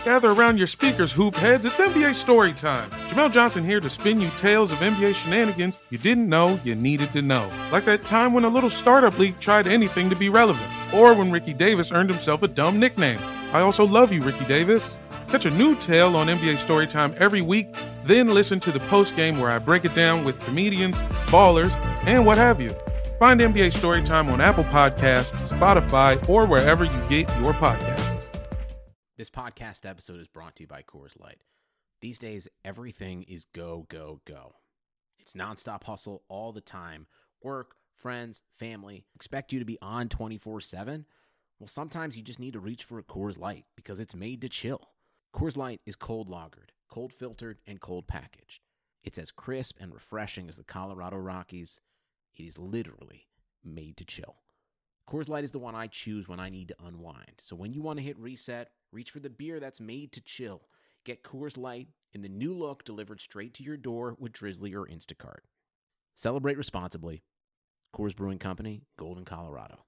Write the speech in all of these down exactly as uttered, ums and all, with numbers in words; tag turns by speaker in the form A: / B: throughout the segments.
A: Gather around your speakers, hoop heads. It's N B A story time. Jamel Johnson here to spin you tales of N B A shenanigans you didn't know you needed to know. Like that time when a little startup league tried anything to be relevant. Or when Ricky Davis earned himself a dumb nickname. I also love you, Ricky Davis. Catch a new tale on N B A Storytime every week, then listen to the postgame where I break it down with comedians, ballers, and what have you. Find N B A Storytime on Apple Podcasts, Spotify, or wherever you get your podcasts.
B: This podcast episode is brought to you by Coors Light. These days, everything is go, go, go. It's nonstop hustle all the time. Work, friends, family, expect you to be on twenty-four seven. Well, sometimes you just need to reach for a Coors Light because it's made to chill. Coors Light is cold lagered, cold filtered, and cold packaged. It's as crisp and refreshing as the Colorado Rockies. It is literally made to chill. Coors Light is the one I choose when I need to unwind. So when you want to hit reset, reach for the beer that's made to chill. Get Coors Light in the new look delivered straight to your door with Drizzly or Instacart. Celebrate responsibly. Coors Brewing Company, Golden, Colorado.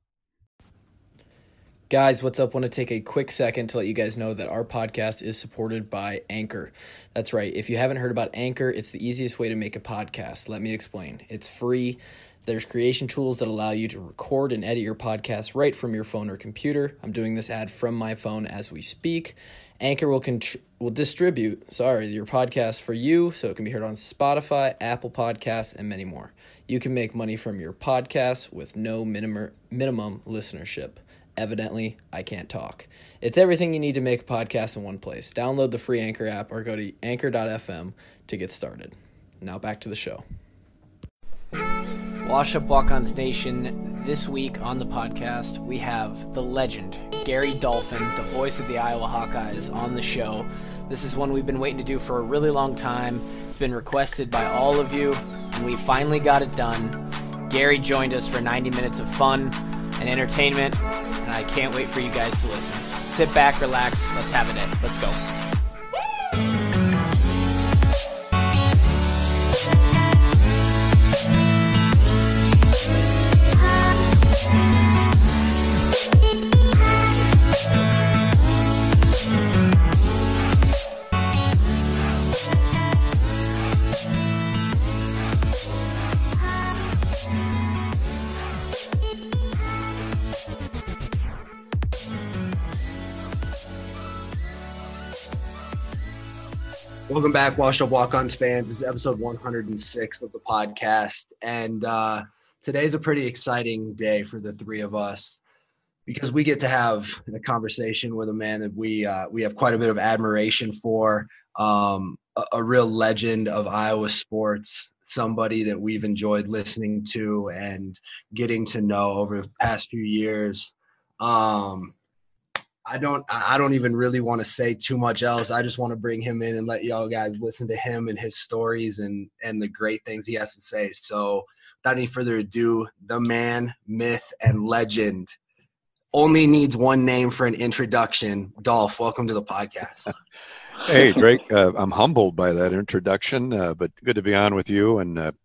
C: Guys, what's up? Want to take a quick second to let you guys know that our podcast is supported by Anchor. That's right. If you haven't heard about Anchor, it's the easiest way to make a podcast. Let me explain. It's free. There's creation tools that allow you to record and edit your podcast right from your phone or computer. I'm doing this ad from my phone as we speak. Anchor will contr- will distribute, sorry, your podcast for you so it can be heard on Spotify, Apple Podcasts, and many more. You can make money from your podcast with no minimum minimum listenership. Evidently, I can't talk. It's everything you need to make a podcast in one place. Download the free Anchor app or go to anchor dot f m to get started. Now back to the show.
D: Wash Up Walk-Ons Nation, this week on the podcast, we have the legend, Gary Dolphin, the voice of the Iowa Hawkeyes, on the show. This is one we've been waiting to do for a really long time. It's been requested by all of you, and we finally got it done. Gary joined us for ninety minutes of fun and entertainment, and I can't wait for you guys to listen. Sit back, relax, let's have a day. Let's go.
E: Welcome back, Wash Up Walk-Ons fans. This is episode one hundred six of the podcast, and uh, today's a pretty exciting day for the three of us because we get to have a conversation with a man that we uh, we have quite a bit of admiration for, um, a, a real legend of Iowa sports, somebody that we've enjoyed listening to and getting to know over the past few years. Um, I don't I don't even really want to say too much else. I just want to bring him in and let y'all guys listen to him and his stories and, and the great things he has to say. So without any further ado, the man, myth, and legend only needs one name for an introduction. Dolph, welcome to the podcast.
F: Hey, Drake, uh, I'm humbled by that introduction, uh, but good to be on with you and uh,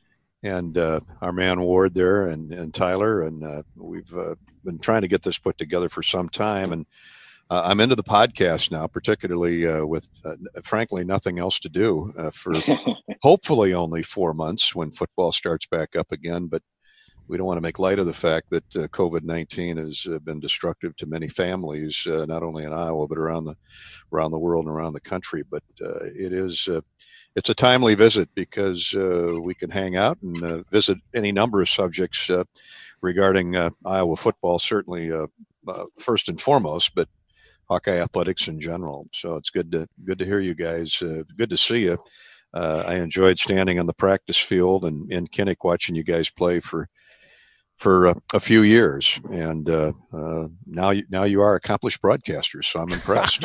F: and uh, our man Ward there and, and Tyler. And uh, we've uh, been trying to get this put together for some time. And uh, I'm into the podcast now, particularly uh, with, uh, frankly, nothing else to do uh, for hopefully only four months when football starts back up again. But we don't want to make light of the fact that uh, COVID nineteen has uh, been destructive to many families, uh, not only in Iowa, but around the around the world and around the country. But uh, it is uh, it's a timely visit because uh, we can hang out and uh, visit any number of subjects uh, regarding uh, Iowa football, certainly uh, uh, first and foremost, but Hawkeye athletics in general. So it's good to good to hear you guys. Uh, good to see you. Uh, I enjoyed standing on the practice field and in Kinnick watching you guys play for for uh, a few years, and uh, uh, now you now you are accomplished broadcasters. So I'm impressed.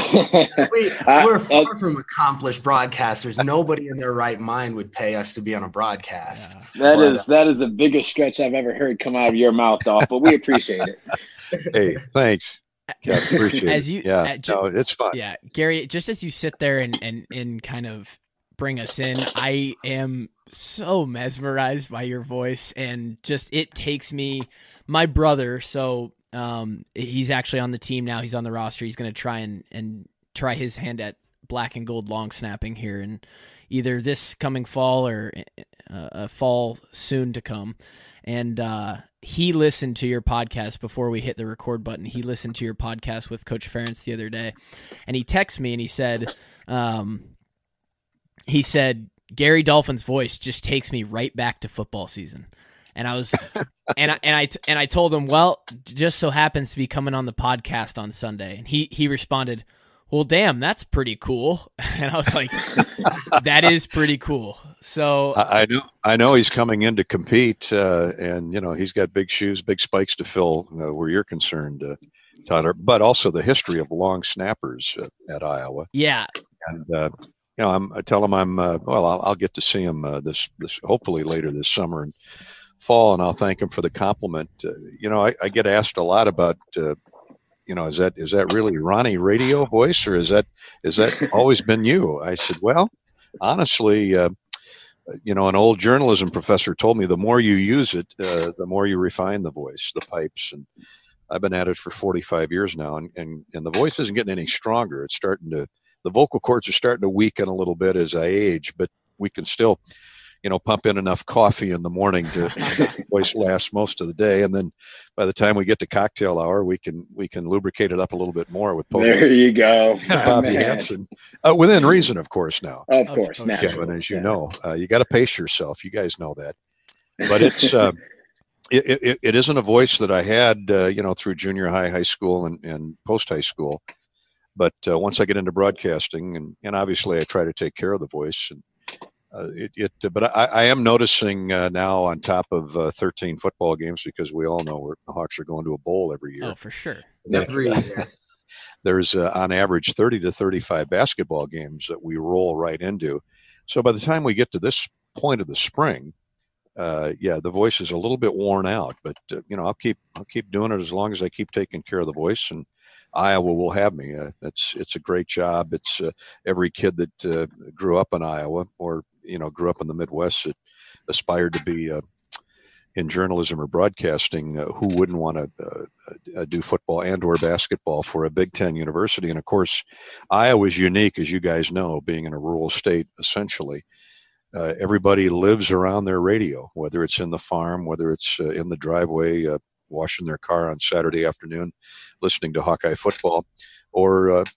E: we, we're far from accomplished broadcasters. Nobody in their right mind would pay us to be on a broadcast.
G: Yeah. That
E: but,
G: is that is the biggest stretch I've ever heard come out of your mouth, Dolph. But we appreciate it.
F: Hey, thanks. Yeah, appreciate
D: as
F: it.
D: you,
F: yeah,
D: uh, ju-
F: no, it's fun.
D: Yeah, Gary, just as you sit there and and and kind of bring us in, I am so mesmerized by your voice, and just it takes me. My brother, so um, he's actually on the team now. He's on the roster. He's going to try and and try his hand at black and gold long snapping here, and either this coming fall or uh, a fall soon to come. And uh, he listened to your podcast before we hit the record button. He listened to your podcast with Coach Ferentz the other day, and he texted me and he said, um, he said, Gary Dolphin's voice just takes me right back to football season. And I was, and I, and I, and I told him, well, just so happens to be coming on the podcast on Sunday. And he, he responded, well, damn, that's pretty cool. And I was like, that is pretty cool. So
F: I, I know, I know he's coming in to compete, uh, and you know he's got big shoes, big spikes to fill uh, where you're concerned, uh, Tyler. But also the history of long snappers uh, at Iowa.
D: Yeah,
F: and uh, you know, I'm, I tell him I'm uh, well. I'll, I'll get to see him uh, this this hopefully later this summer and fall, and I'll thank him for the compliment. Uh, you know, I, I get asked a lot about. Uh, You know, is that is that really Ronnie radio voice, or is that is that always been you? I said, well, honestly, uh, you know, an old journalism professor told me the more you use it, uh, the more you refine the voice, the pipes. And I've been at it for forty-five years now, and, and, and the voice isn't getting any stronger. It's starting to, the vocal cords are starting to weaken a little bit as I age, but we can still, you know, pump in enough coffee in the morning to, to make the voice last most of the day. And then by the time we get to cocktail hour, we can, we can lubricate it up a little bit more with poker.
G: There you go.
F: Bobby Hansen. Uh, within reason, of course, now.
G: Of course.
D: Of
G: Now.
F: Kevin, as you yeah. know, uh, you got to pace yourself. You guys know that. But it's, uh, it, it, it isn't a voice that I had, uh, you know, through junior high, high school, and, and post-high school. But uh, once I get into broadcasting, and, and obviously I try to take care of the voice, and Uh, it, it, but I, I am noticing uh, now, on top of uh, thirteen football games, because we all know we're, the Hawks are going to a bowl every year.
D: Oh, for sure.
E: Every year.
F: There's uh, on average thirty to thirty-five basketball games that we roll right into. So by the time we get to this point of the spring, uh, yeah, the voice is a little bit worn out. But uh, you know, I'll keep I'll keep doing it as long as I keep taking care of the voice, and Iowa will have me. Uh, it's it's a great job. It's uh, every kid that uh, grew up in Iowa, or you know, grew up in the Midwest, that aspired to be uh, in journalism or broadcasting, uh, who wouldn't want to uh, uh, do football and or basketball for a Big Ten university. And of course, Iowa is unique, as you guys know, being in a rural state, essentially. Uh, everybody lives around their radio, whether it's in the farm, whether it's uh, in the driveway, uh, washing their car on Saturday afternoon, listening to Hawkeye football, or uh,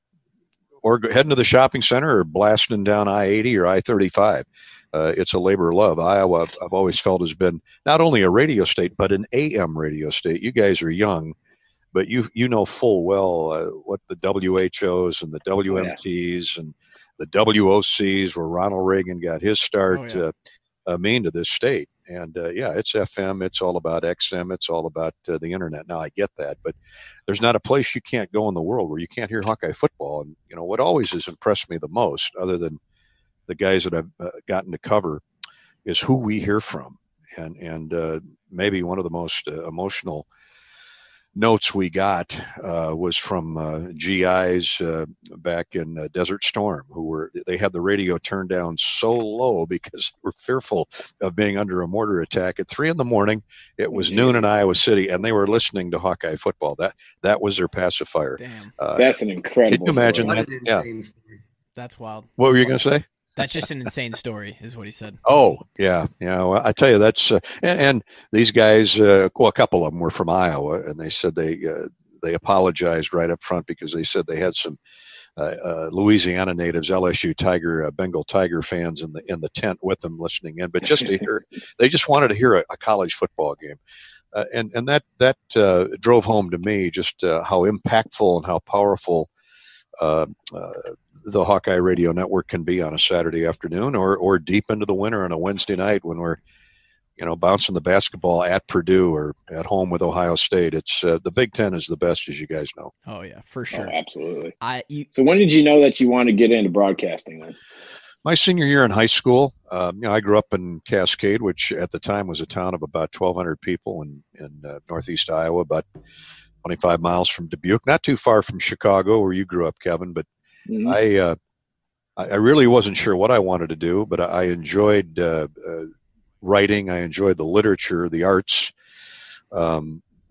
F: or heading to the shopping center, or blasting down I eighty or I thirty-five. Uh, it's a labor of love. Iowa, I've always felt, has been not only a radio state, but an A M radio state. You guys are young, but you you know full well uh, what the W H Os and the W M Ts oh, yeah. and the W O Cs, where Ronald Reagan got his start, oh, yeah. uh, uh, mean to this state. And uh, yeah, it's F M. It's all about X M. It's all about uh, the internet. Now I get that, but there's not a place you can't go in the world where you can't hear Hawkeye football. And you know what always has impressed me the most, other than the guys that I've uh, gotten to cover, is who we hear from. And and uh, maybe one of the most uh, emotional notes we got uh, was from uh, G Is uh, back in uh, Desert Storm, who were, they had the radio turned down so low because they were fearful of being under a mortar attack at three in the morning. It was mm-hmm. noon in Iowa City, and they were listening to Hawkeye football. That that was their pacifier.
D: Damn.
G: Uh, That's an incredible.
F: Can you imagine
G: story.
F: that? Yeah.
E: Story.
D: That's wild.
F: What were you going to say?
D: That's just an insane story, is what he said.
F: Oh, yeah. Yeah. Well, I tell you, that's, uh, and, and these guys, uh, well, a couple of them were from Iowa, and they said they, uh, they apologized right up front because they said they had some uh, uh, Louisiana natives, L S U Tiger, uh, Bengal Tiger fans in the, in the tent with them listening in, but just to hear, they just wanted to hear a, a college football game. Uh, and, and that, that uh, drove home to me just uh, how impactful and how powerful uh, uh, the Hawkeye Radio Network can be on a Saturday afternoon, or or deep into the winter on a Wednesday night when we're, you know, bouncing the basketball at Purdue or at home with Ohio State. It's uh, the Big Ten is the best, as you guys know.
D: Oh yeah, for sure,
G: oh, absolutely.
D: I you,
G: so when did you know that you wanted to get into broadcasting then?
F: My senior year in high school. Um, you know, I grew up in Cascade, which at the time was a town of about twelve hundred people in in uh, northeast Iowa, about twenty-five miles from Dubuque, not too far from Chicago, where you grew up, Kevin, but Mm-hmm. I uh, I really wasn't sure what I wanted to do, but I enjoyed uh, uh, writing. I enjoyed the literature, the arts. Um,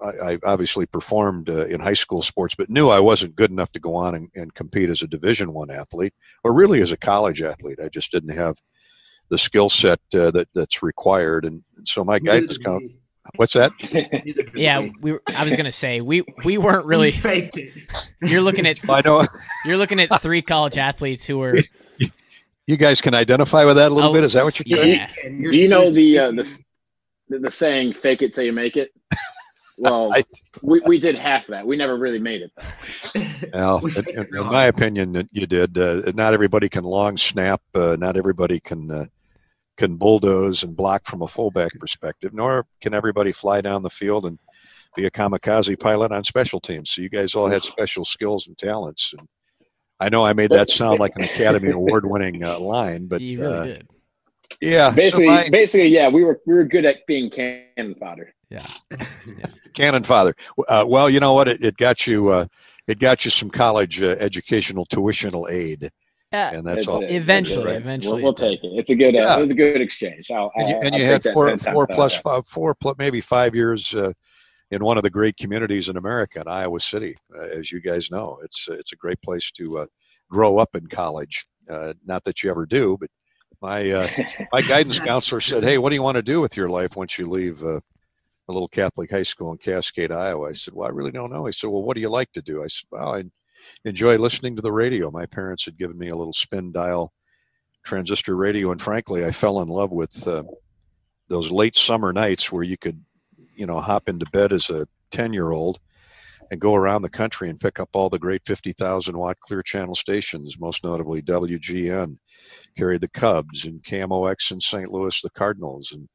F: I, I obviously performed uh, in high school sports, but knew I wasn't good enough to go on and, and compete as a Division One athlete, or really as a college athlete. I just didn't have the skill set uh, that that's required, and, and so my guidance count. What's that?
D: Yeah, we. Were, I was gonna say we we weren't really.
E: faked it.
D: You're looking at.
F: I know.
D: You're looking at three college athletes who were.
F: You guys can identify with that a little
D: Oh,
F: bit. Is that what you're doing?
D: Yeah.
G: Do you know the uh, the the the saying "fake it till you make it"? Well,
F: I,
G: we, we did half that. We never really made it, though.
F: well, in, in, in my opinion, you did. Uh, not everybody can long snap. Uh, not everybody can uh, can bulldoze and block from a fullback perspective. Nor can everybody fly down the field and be a kamikaze pilot on special teams. So you guys all had special skills and talents. And I know I made that sound like an Academy Award-winning uh, line, but
D: You really
F: uh,
D: did.
F: yeah,
G: Basically,
F: so my,
G: basically, yeah, we were we were good at being cannon fodder.
D: Yeah.
F: cannon fodder. Uh, well, you know what? It, it got you. Uh, it got you some college uh, educational tuitional aid,
D: Yeah.
F: and that's
G: It
F: all.
G: did.
D: Eventually,
G: We'll,
D: eventually.
G: we'll take it. It's a good. Uh,
F: Yeah.
G: It was a good exchange. I'll,
F: And you,
G: I'll,
F: and
G: I'll
F: you
G: take
F: had
G: that
F: four,
G: ten times
F: four
G: out of
F: plus
G: that.
F: five, four plus maybe five years uh, in one of the great communities in America, in Iowa City. Uh, as you guys know, it's it's a great place to uh, grow up in college. Uh, not that you ever do, but my uh, my guidance counselor said, "Hey, what do you want to do with your life once you leave uh, a little Catholic high school in Cascade, Iowa?" I said, "Well, I really don't know." He said, "Well, what do you like to do?" I said, "Well, I enjoy listening to the radio." My parents had given me a little spin dial transistor radio, and frankly, I fell in love with uh, those late summer nights where you could, you know, hop into bed as a ten-year-old and go around the country and pick up all the great fifty thousand watt clear channel stations, most notably W G N, carried the Cubs, and K M O X in Saint Louis, the Cardinals, and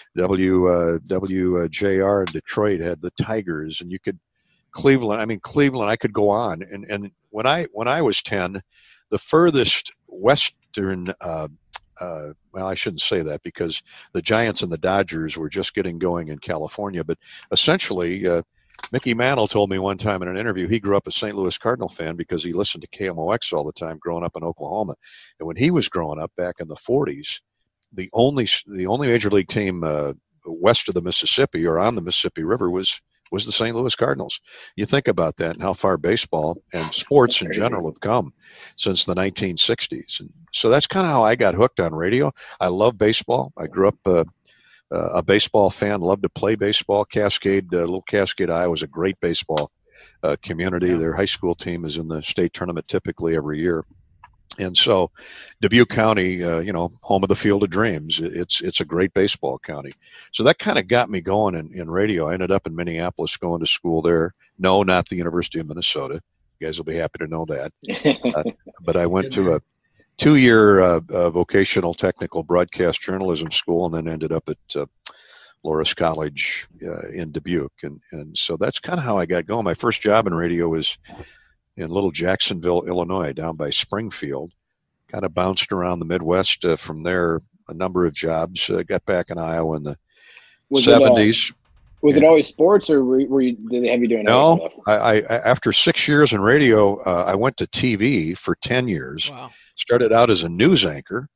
F: W uh, W J R in Detroit had the Tigers, and you could Cleveland. I mean, Cleveland. I could go on. And and when I when I was ten, the furthest western. Uh, uh, well, I shouldn't say that because the Giants and the Dodgers were just getting going in California. But essentially, uh, Mickey Mantle told me one time in an interview he grew up a Saint Louis Cardinal fan because he listened to K M O X all the time growing up in Oklahoma. And when he was growing up back in the forties, the only the only major league team uh, west of the Mississippi or on the Mississippi River was was the Saint Louis Cardinals. You think about that and how far baseball and sports in general have come since the nineteen sixties. And so that's kind of how I got hooked on radio. I love baseball. I grew up uh, uh, a baseball fan, loved to play baseball. Cascade, uh, little Cascade, Iowa was a great baseball uh, community. Yeah. Their high school team is in the state tournament typically every year. And so Dubuque County, uh, you know, home of the Field of Dreams, it's it's a great baseball county. So that kind of got me going in, in radio. I ended up in Minneapolis going to school there. No, not the University of Minnesota. You guys will be happy to know that. Uh, but I went to a two-year uh, uh, vocational technical broadcast journalism school and then ended up at uh, Loras College uh, in Dubuque. And, and so that's kind of how I got going. My first job in radio was in little Jacksonville, Illinois, down by Springfield. Kind of bounced around the Midwest uh, from there, a number of jobs. Uh, got back in Iowa in the was seventies.
G: It, uh, was and, it always sports, or were, were you, did they have you doing
F: no,
G: other stuff?
F: I, I, after six years in radio, uh, I went to T V for ten years.
D: Wow.
F: Started out as a news anchor.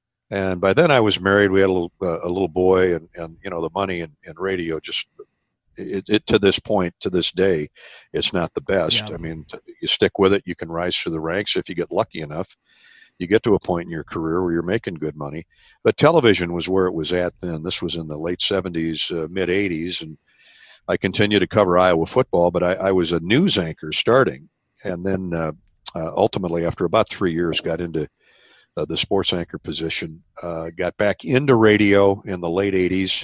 F: And by then I was married. We had a little, uh, a little boy, and, and, you know, the money in, in radio just It, it to this point, to this day, it's not the best.
D: Yeah.
F: I mean, t- you stick with it, you can rise through the ranks. If you get lucky enough, you get to a point in your career where you're making good money. But television was where it was at then. This was in the late seventies, uh, mid eighties, and I continued to cover Iowa football, but I, I was a news anchor starting. And then uh, uh, ultimately, after about three years, got into uh, the sports anchor position, uh, got back into radio in the late eighties.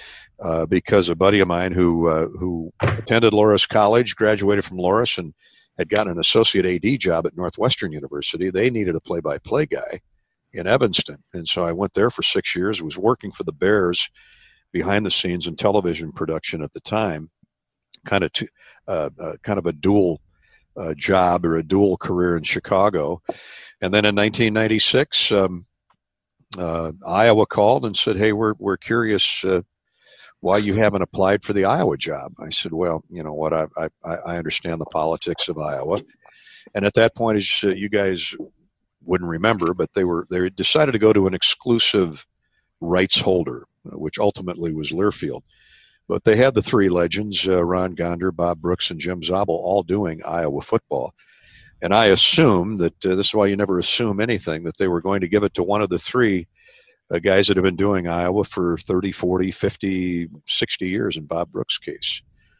F: Uh, because a buddy of mine who uh, who attended Loras College, graduated from Loras, and had gotten an associate A D job at Northwestern University, they needed a play-by-play guy in Evanston. And so I went there for six years, was working for the Bears behind the scenes in television production at the time, kind of to, uh, uh, kind of a dual uh, job or a dual career in Chicago. And then in nineteen ninety-six, um, uh, Iowa called and said, hey, we're, we're curious uh, why you haven't applied for the Iowa job. I said, well, you know what, I I, I understand the politics of Iowa. And at that point, as uh, you guys wouldn't remember, but they were they decided to go to an exclusive rights holder, which ultimately was Learfield. But they had the three legends, uh, Ron Gonder, Bob Brooks, and Jim Zabel, all doing Iowa football. And I assumed that uh, this is why you never assume anything, that they were going to give it to one of the three uh, guys that have been doing Iowa for thirty, forty, fifty, sixty years in Bob Brooks' case.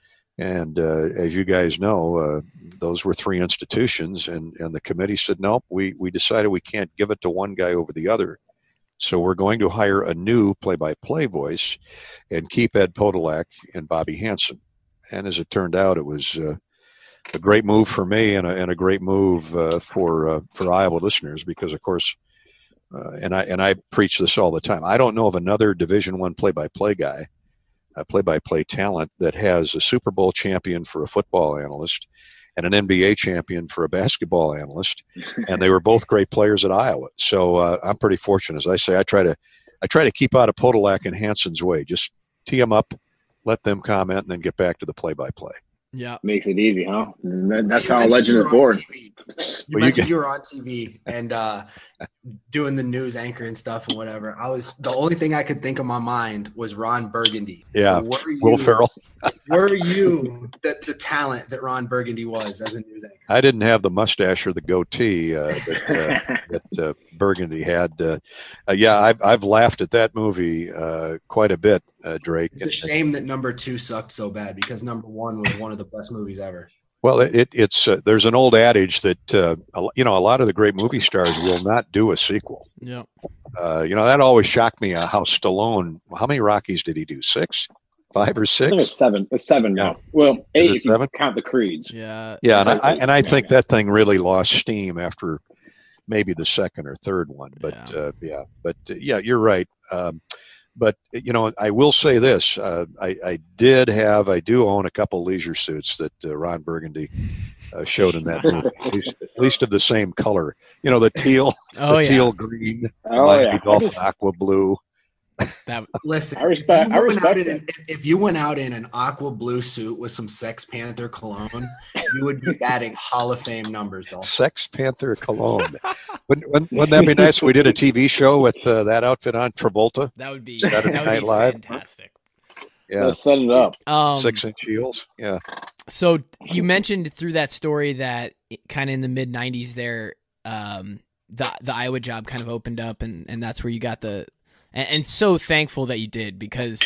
F: And uh, as you guys know, uh, those were three institutions, and, and the committee said, nope, we, we decided we can't give it to one guy over the other. So we're going to hire a new play-by-play voice and keep Ed Podolak and Bobby Hansen. And as it turned out, it was uh, a great move for me and a, and a great move uh, for uh, for Iowa listeners, because, of course, uh, and I and I preach this all the time, I don't know of another Division One play-by-play guy, a play-by-play talent, that has a Super Bowl champion for a football analyst and an N B A champion for a basketball analyst, and they were both great players at Iowa. So uh, I'm pretty fortunate. As I say, I try to I try to keep out of Podolak and Hansen's way. Just tee them up, let them comment, and then get back to the play-by-play.
D: Yeah,
G: makes it easy, huh? That's
E: You
G: how a
E: mentioned
G: legend
E: you
G: is
E: were on
G: born.
E: T V. You
F: Well, you
E: mentioned
F: get-
E: you were on T V and uh, doing the news anchor and stuff and whatever. I was the only thing I could think of my mind was Ron Burgundy.
F: Yeah,
E: Were you,
F: Will Ferrell.
E: Were you the, the talent that Ron Burgundy was as a news anchor?
F: I didn't have the mustache or the goatee uh, that uh, that uh, Burgundy had. Uh, uh, yeah, I've I've laughed at that movie uh, quite a bit, uh, Drake.
E: It's a shame that number two sucked so bad, because number one was one of the best movies ever.
F: Well, it, it's uh, there's an old adage that uh, a- you know a lot of the great movie stars will not do a sequel.
D: yeah.
F: Uh, you know, that always shocked me. Uh, how Stallone? How many Rockies did he do? Six, five, or
G: I think
F: six?
G: it's seven. It's seven now.
F: Yeah.
G: Well, eight
F: it
G: if you
F: seven?
G: count the creeds.
D: Yeah.
F: Yeah, and
G: It's
F: I,
G: like-
F: and I think
G: yeah.
F: that thing really lost steam after maybe the second or third one. But
D: Yeah.
F: uh, yeah, but uh, yeah, you're right. Um, but you know, I will say this: uh, I, I did have, I do own a couple leisure suits that uh, Ron Burgundy uh, showed in that movie, at least, at least of the same color. You know, the teal,
D: Oh
F: the
D: yeah.
F: teal green,
G: Oh
F: Miami
G: yeah. I
F: Dolphin
G: just-
F: aqua blue.
D: That
E: Listen,
G: I respect-
E: if you
G: I
E: went
G: respect
E: out in
G: that.
E: an, if you went out in an aqua blue suit with some Sex Panther cologne, you would be batting Hall of Fame numbers, though.
F: Sex Panther cologne. wouldn't, wouldn't, wouldn't that be nice if we did a T V show with uh, that outfit on? Travolta,
D: that would be
F: Saturday
D: that would
F: Night
D: be
F: Live.
D: fantastic.
F: yeah,
G: Let's set it up.
D: Um,
F: six inch heels, yeah.
D: So you mentioned through that story that kind of in the mid nineties there, um, the the Iowa job kind of opened up, and, and that's where you got the, and, and so thankful that you did, because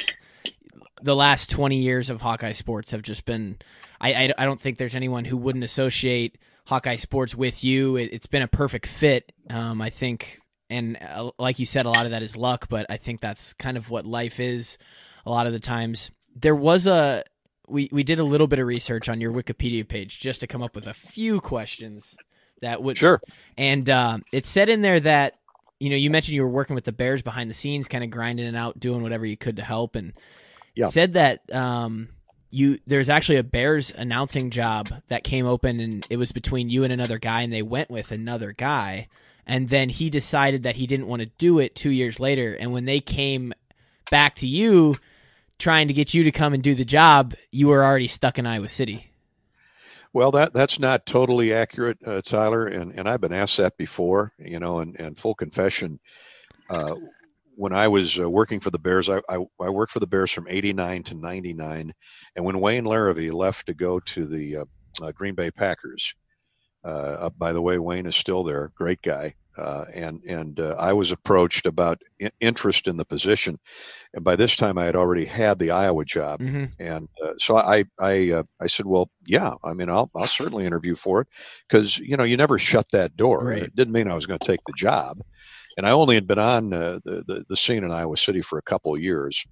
D: the last twenty years of Hawkeye sports have just been, I, I, I don't think there's anyone who wouldn't associate Hawkeye sports with you. It, it's been a perfect fit, um, I think, and uh, like you said, a lot of that is luck, but I think that's kind of what life is a lot of the times. There was a, we, we did a little bit of research on your Wikipedia page just to come up with a few questions that would,
F: Sure.
D: and um, it said in there that, you know, you mentioned you were working with the Bears behind the scenes, kind of grinding it out, doing whatever you could to help, and
F: Yeah.
D: it said that um, you there's actually a Bears announcing job that came open, and it was between you and another guy, and they went with another guy, and then he decided that he didn't want to do it two years later, and when they came back to you trying to get you to come and do the job, you were already stuck in Iowa City.
F: Well, that that's not totally accurate, uh, Tyler, and, and I've been asked that before, you know, and, and full confession, uh, when I was uh, working for the Bears, I, I, I worked for the Bears from eighty-nine to ninety-nine, and when Wayne Larrivee left to go to the uh, uh, Green Bay Packers, uh, uh, by the way, Wayne is still there, great guy, uh, and and uh, I was approached about I- interest in the position, and by this time I had already had the Iowa job.
D: Mm-hmm.
F: And uh, so I I uh, I said, well, yeah, I mean, I'll I'll certainly interview for it, because you know you never shut that door.
D: Right.
F: It didn't mean I was going to take the job, and I only had been on uh, the, the the scene in Iowa City for a couple of years.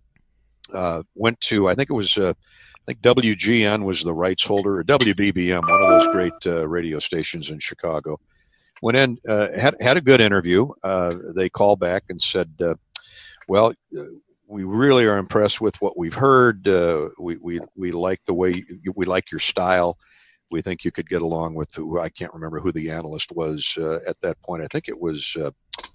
F: Uh, went to I think it was uh, I think W G N was the rights holder, or W B B M, one of those great uh, radio stations in Chicago. Went in, uh, had had a good interview. Uh, they called back and said, uh, well. Uh, We really are impressed with what we've heard. Uh, we, we, we like the way you, we like your style. We think you could get along with who, I can't remember who the analyst was uh, at that point. I think it was, uh,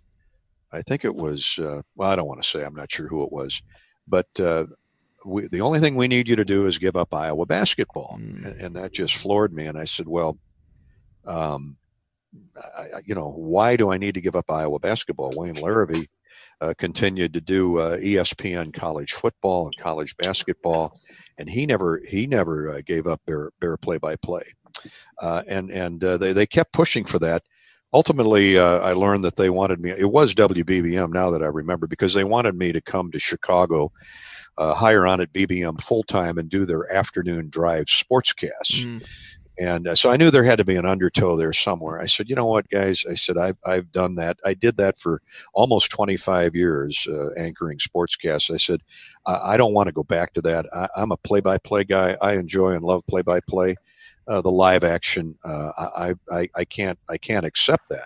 F: I think it was, uh, well, I don't want to say, I'm not sure who it was, but uh, we, the only thing we need you to do is give up Iowa basketball.
D: Mm.
F: And, and that just floored me. And I said, well, um, I, I- you know, why do I need to give up Iowa basketball? Wayne Larrivee uh, continued to do uh, E S P N college football and college basketball, and he never he never uh, gave up Bear Bear play by play, and and uh, they they kept pushing for that. Ultimately, uh, I learned that they wanted me. It was W B B M now that I remember, because they wanted me to come to Chicago, uh, hire on at B B M full time, and do their afternoon drive sportscasts. Mm. And uh, so I knew there had to be an undertow there somewhere. I said, you know what, guys? I said, I've, I've done that. I did that for almost twenty-five years, uh, anchoring sportscasts. I said, I, I don't want to go back to that. I, I'm a play-by-play guy. I enjoy and love play-by-play. Uh, the live action, uh, I, I, I can't, I can't accept that.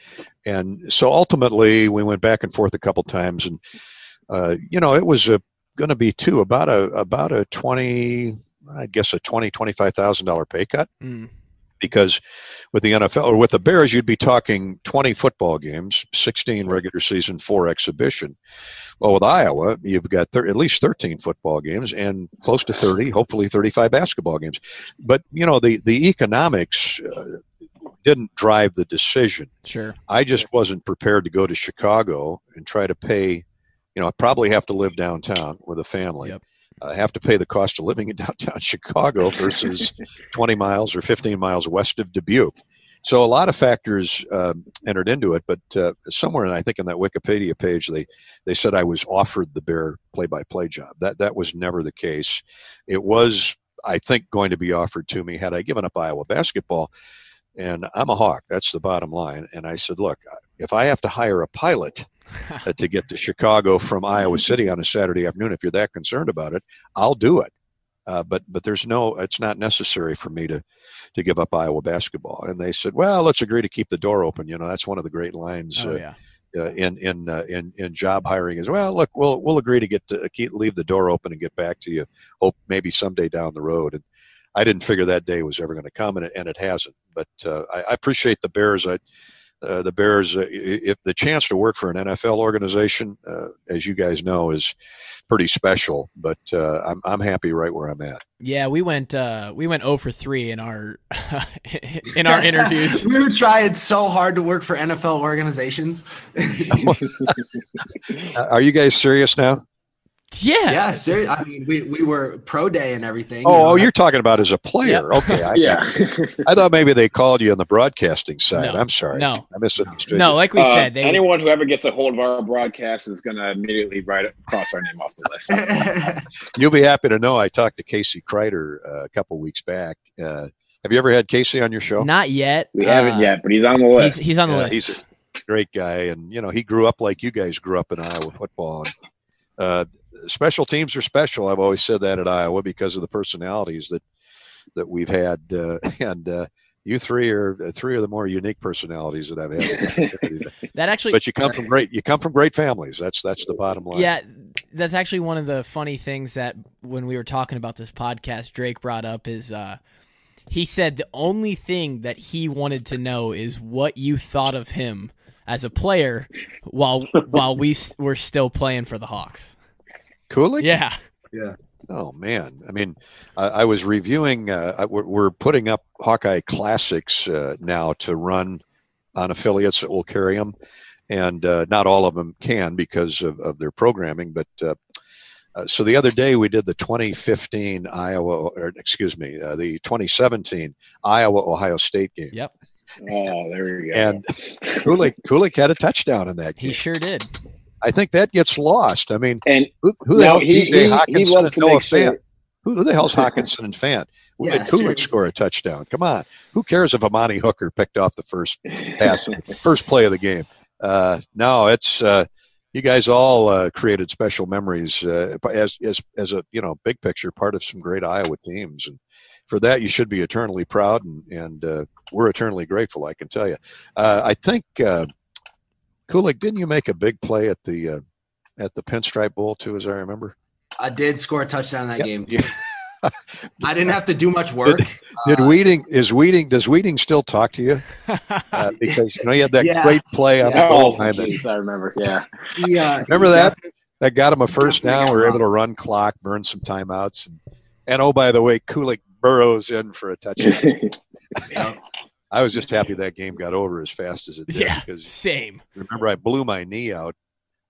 F: And so ultimately we went back and forth a couple times, and, uh, you know, it was going to be too, about a, about a twenty, I guess a twenty, twenty-five thousand dollars pay cut, mm. because with the N F L or with the Bears, you'd be talking twenty football games, sixteen regular season, four exhibition. Well, with Iowa, you've got thir- at least thirteen football games and close to thirty, hopefully thirty-five basketball games. But, you know, the, the economics uh, didn't drive the decision.
D: Sure.
F: I just wasn't prepared to go to Chicago and try to pay, you know, I probably have to live downtown with a family.
D: Yep.
F: I have to pay the cost of living in downtown Chicago versus twenty miles or fifteen miles west of Dubuque. So a lot of factors um, entered into it, but uh, somewhere, I think in that Wikipedia page, they, they said I was offered the Bear play-by-play job. That that was never the case. It was, I think, going to be offered to me had I given up Iowa basketball. And I'm a Hawk. That's the bottom line. And I said, look, if I have to hire a pilot uh, to get to Chicago from Iowa City on a Saturday afternoon, if you're that concerned about it, I'll do it. Uh, but but there's no, it's not necessary for me to to give up Iowa basketball. And they said, well, let's agree to keep the door open. You know, that's one of the great lines
D: oh,
F: uh,
D: yeah.
F: uh, in in uh, in in job hiring is, well, look, we'll we'll agree to get to keep, leave the door open and get back to you. Hope maybe someday down the road. And I didn't figure that day was ever going to come, and it, and it hasn't. But uh, I, I appreciate the Bears. I, uh, the Bears, uh, if the chance to work for an N F L organization, uh, as you guys know, is pretty special. But uh, I'm I'm happy right where I'm at.
D: Yeah, we went uh, we went zero for three in our in our interviews.
E: We were trying so hard to work for N F L organizations.
F: Are you guys serious now?
D: Yeah,
E: yeah. Seriously, I mean, we, we were pro day and everything.
F: Oh,
E: you know,
F: oh, you're talking about as a player. Yep. Okay, I,
G: yeah.
F: I thought maybe they called you on the broadcasting side.
D: No,
F: I'm sorry.
D: No,
F: I misunderstood.
D: No,
F: you.
D: like we
G: uh,
D: said, they
G: anyone
D: would...
G: who ever gets a hold of our broadcast is going to immediately write cross our name off the list.
F: You'll be happy to know I talked to Casey Kreider uh, a couple weeks back. Uh, have you ever had Casey on your show?
D: Not yet.
G: We
D: uh,
G: haven't yet, but he's on the list.
D: He's, he's on the
F: yeah,
D: list.
F: He's a great guy, and you know he grew up like you guys grew up in Iowa football. And, uh, special teams are special. I've always said that at Iowa because of the personalities that that we've had, uh, and uh, you three are three of the more unique personalities that I've had.
D: That actually,
F: but you come from great you come from great families. That's that's the bottom line.
D: Yeah, that's actually one of the funny things that when we were talking about this podcast, Drake brought up is uh, he said the only thing that he wanted to know is what you thought of him as a player while while we were still playing for the Hawks.
F: Kulich?
D: Yeah.
E: Yeah.
F: Oh man! I mean, I, I was reviewing. Uh, we're, we're putting up Hawkeye Classics uh, now to run on affiliates that will carry them, and uh, not all of them can because of, of their programming. But uh, uh, so the other day we did the twenty fifteen Iowa, or excuse me, uh, the twenty seventeen Iowa Ohio State game.
D: Yep.
G: Oh, there we go.
F: And Kulich, Kulich had a touchdown in that game.
D: He sure did.
F: I think that gets lost. I mean,
G: and
F: who, who the
G: no,
F: hell
G: he,
F: is D J
G: he,
F: Hawkinson
G: he loves
F: and
G: to
F: Noah
G: make sure.
F: Fant? Who, who the hell's Hawkinson and Fant?
E: Yeah,
F: Did Kulich
E: seriously.
F: score a touchdown? Come on. Who cares if Amani Hooker picked off the first pass, first play of the game? Uh, no, it's uh, you guys all uh, created special memories uh, as as as a you know big picture part of some great Iowa teams, and for that you should be eternally proud, and and uh, we're eternally grateful. I can tell you. Uh, I think uh, Kulich, didn't you make a big play at the uh, at the Pinstripe Bowl too, as I remember?
E: I did score a touchdown in that
F: Yep.
E: game too. I didn't have to do much work.
F: Did, did
E: Uh,
F: Weeding is Weeding does Weeding still talk to you? Uh, because you know you had that
E: Yeah.
F: great play on the
G: Oh,
F: goal line. that-
G: geez, I remember. Yeah.
E: he, uh,
F: Remember
E: he
F: that?
E: definitely-
F: That got him a first
E: Definitely
F: down.
E: got
F: We were able
E: robbed.
F: to run clock, burn some timeouts, and, and oh by the way, Kulich burrows in for a touchdown.
E: Yeah.
F: I was just happy that game got over as fast as it did
D: Yeah,
F: because
D: same.
F: remember I blew my knee out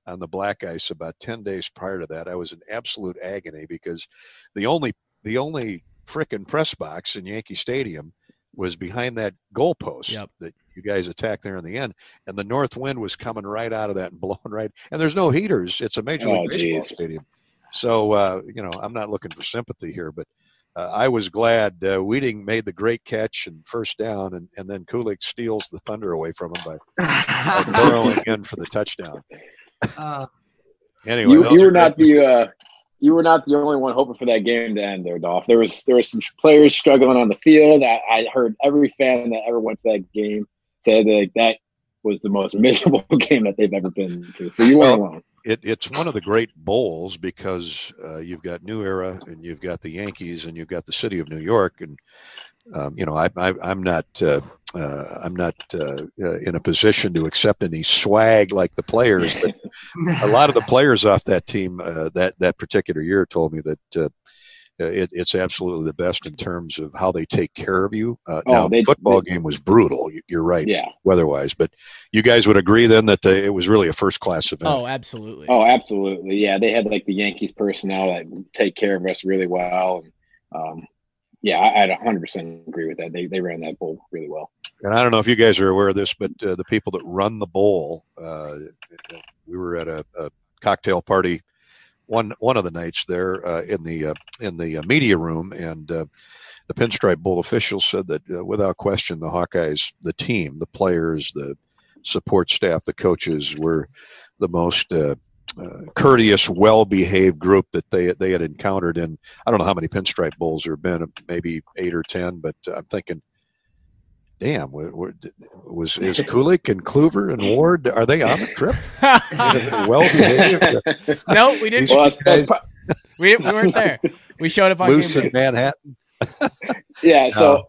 F: on the black ice about ten days prior to that. I was in absolute agony because the only the only frickin' press box in Yankee Stadium was behind that goalpost
D: yep.
F: that you guys attacked there in the end, and the north wind was coming right out of that and blowing right. And there's no heaters. It's a Major League
G: oh,
F: Baseball
G: geez.
F: stadium. So, uh, you know, I'm not looking for sympathy here, but uh, I was glad uh, Weeding made the great catch and first down, and, and then Kulik steals the thunder away from him by, by burrowing in for the touchdown.
E: Uh,
F: anyway,
G: you, you were
F: are
G: not
F: great.
G: the uh, you were not the only one hoping for that game to end there, Dolph. There was there was some players struggling on the field. I, I heard every fan that ever went to that game say that that was the most miserable game that they've ever been to. So you weren't
F: Well,
G: alone.
F: It, it's one of the great bowls because uh, you've got New Era and you've got the Yankees and you've got the city of New York, and um, you know I, I, I'm not uh, uh, I'm not uh, uh, in a position to accept any swag like the players, but a lot of the players off that team uh, that that particular year told me that uh, it, it's absolutely the best in terms of how they take care of you. Uh,
G: Oh,
F: now,
G: they-
F: the football
G: they-
F: game was brutal. You're right,
G: Yeah.
F: weather-wise, but you guys would agree then that uh, it was really a first-class event.
D: Oh, absolutely.
G: Oh, absolutely. Yeah, they had like the Yankees personnel that take care of us really well. And, um, yeah, I, I'd one hundred percent agree with that. They they ran that bowl really well.
F: And I don't know if you guys are aware of this, but uh, the people that run the bowl, uh, we were at a, a cocktail party one one of the nights there uh, in the uh, in the uh, media room, and uh, the Pinstripe Bowl officials said that uh, without question, the Hawkeyes, the team, the players, the support staff, the coaches were the most uh, uh, courteous, well-behaved group that they they had encountered in. I don't know how many Pinstripe Bowls there have been, maybe eight or ten, but uh, I'm thinking, damn, was is Kulik and Kluver and Ward, are they on the trip? Well behaved.
D: No, we didn't.
F: These
G: Well, that's,
F: guys
G: that's,
D: We, we weren't there. We showed up on
F: loose
D: game
F: in
D: day.
F: Manhattan.
G: yeah. So,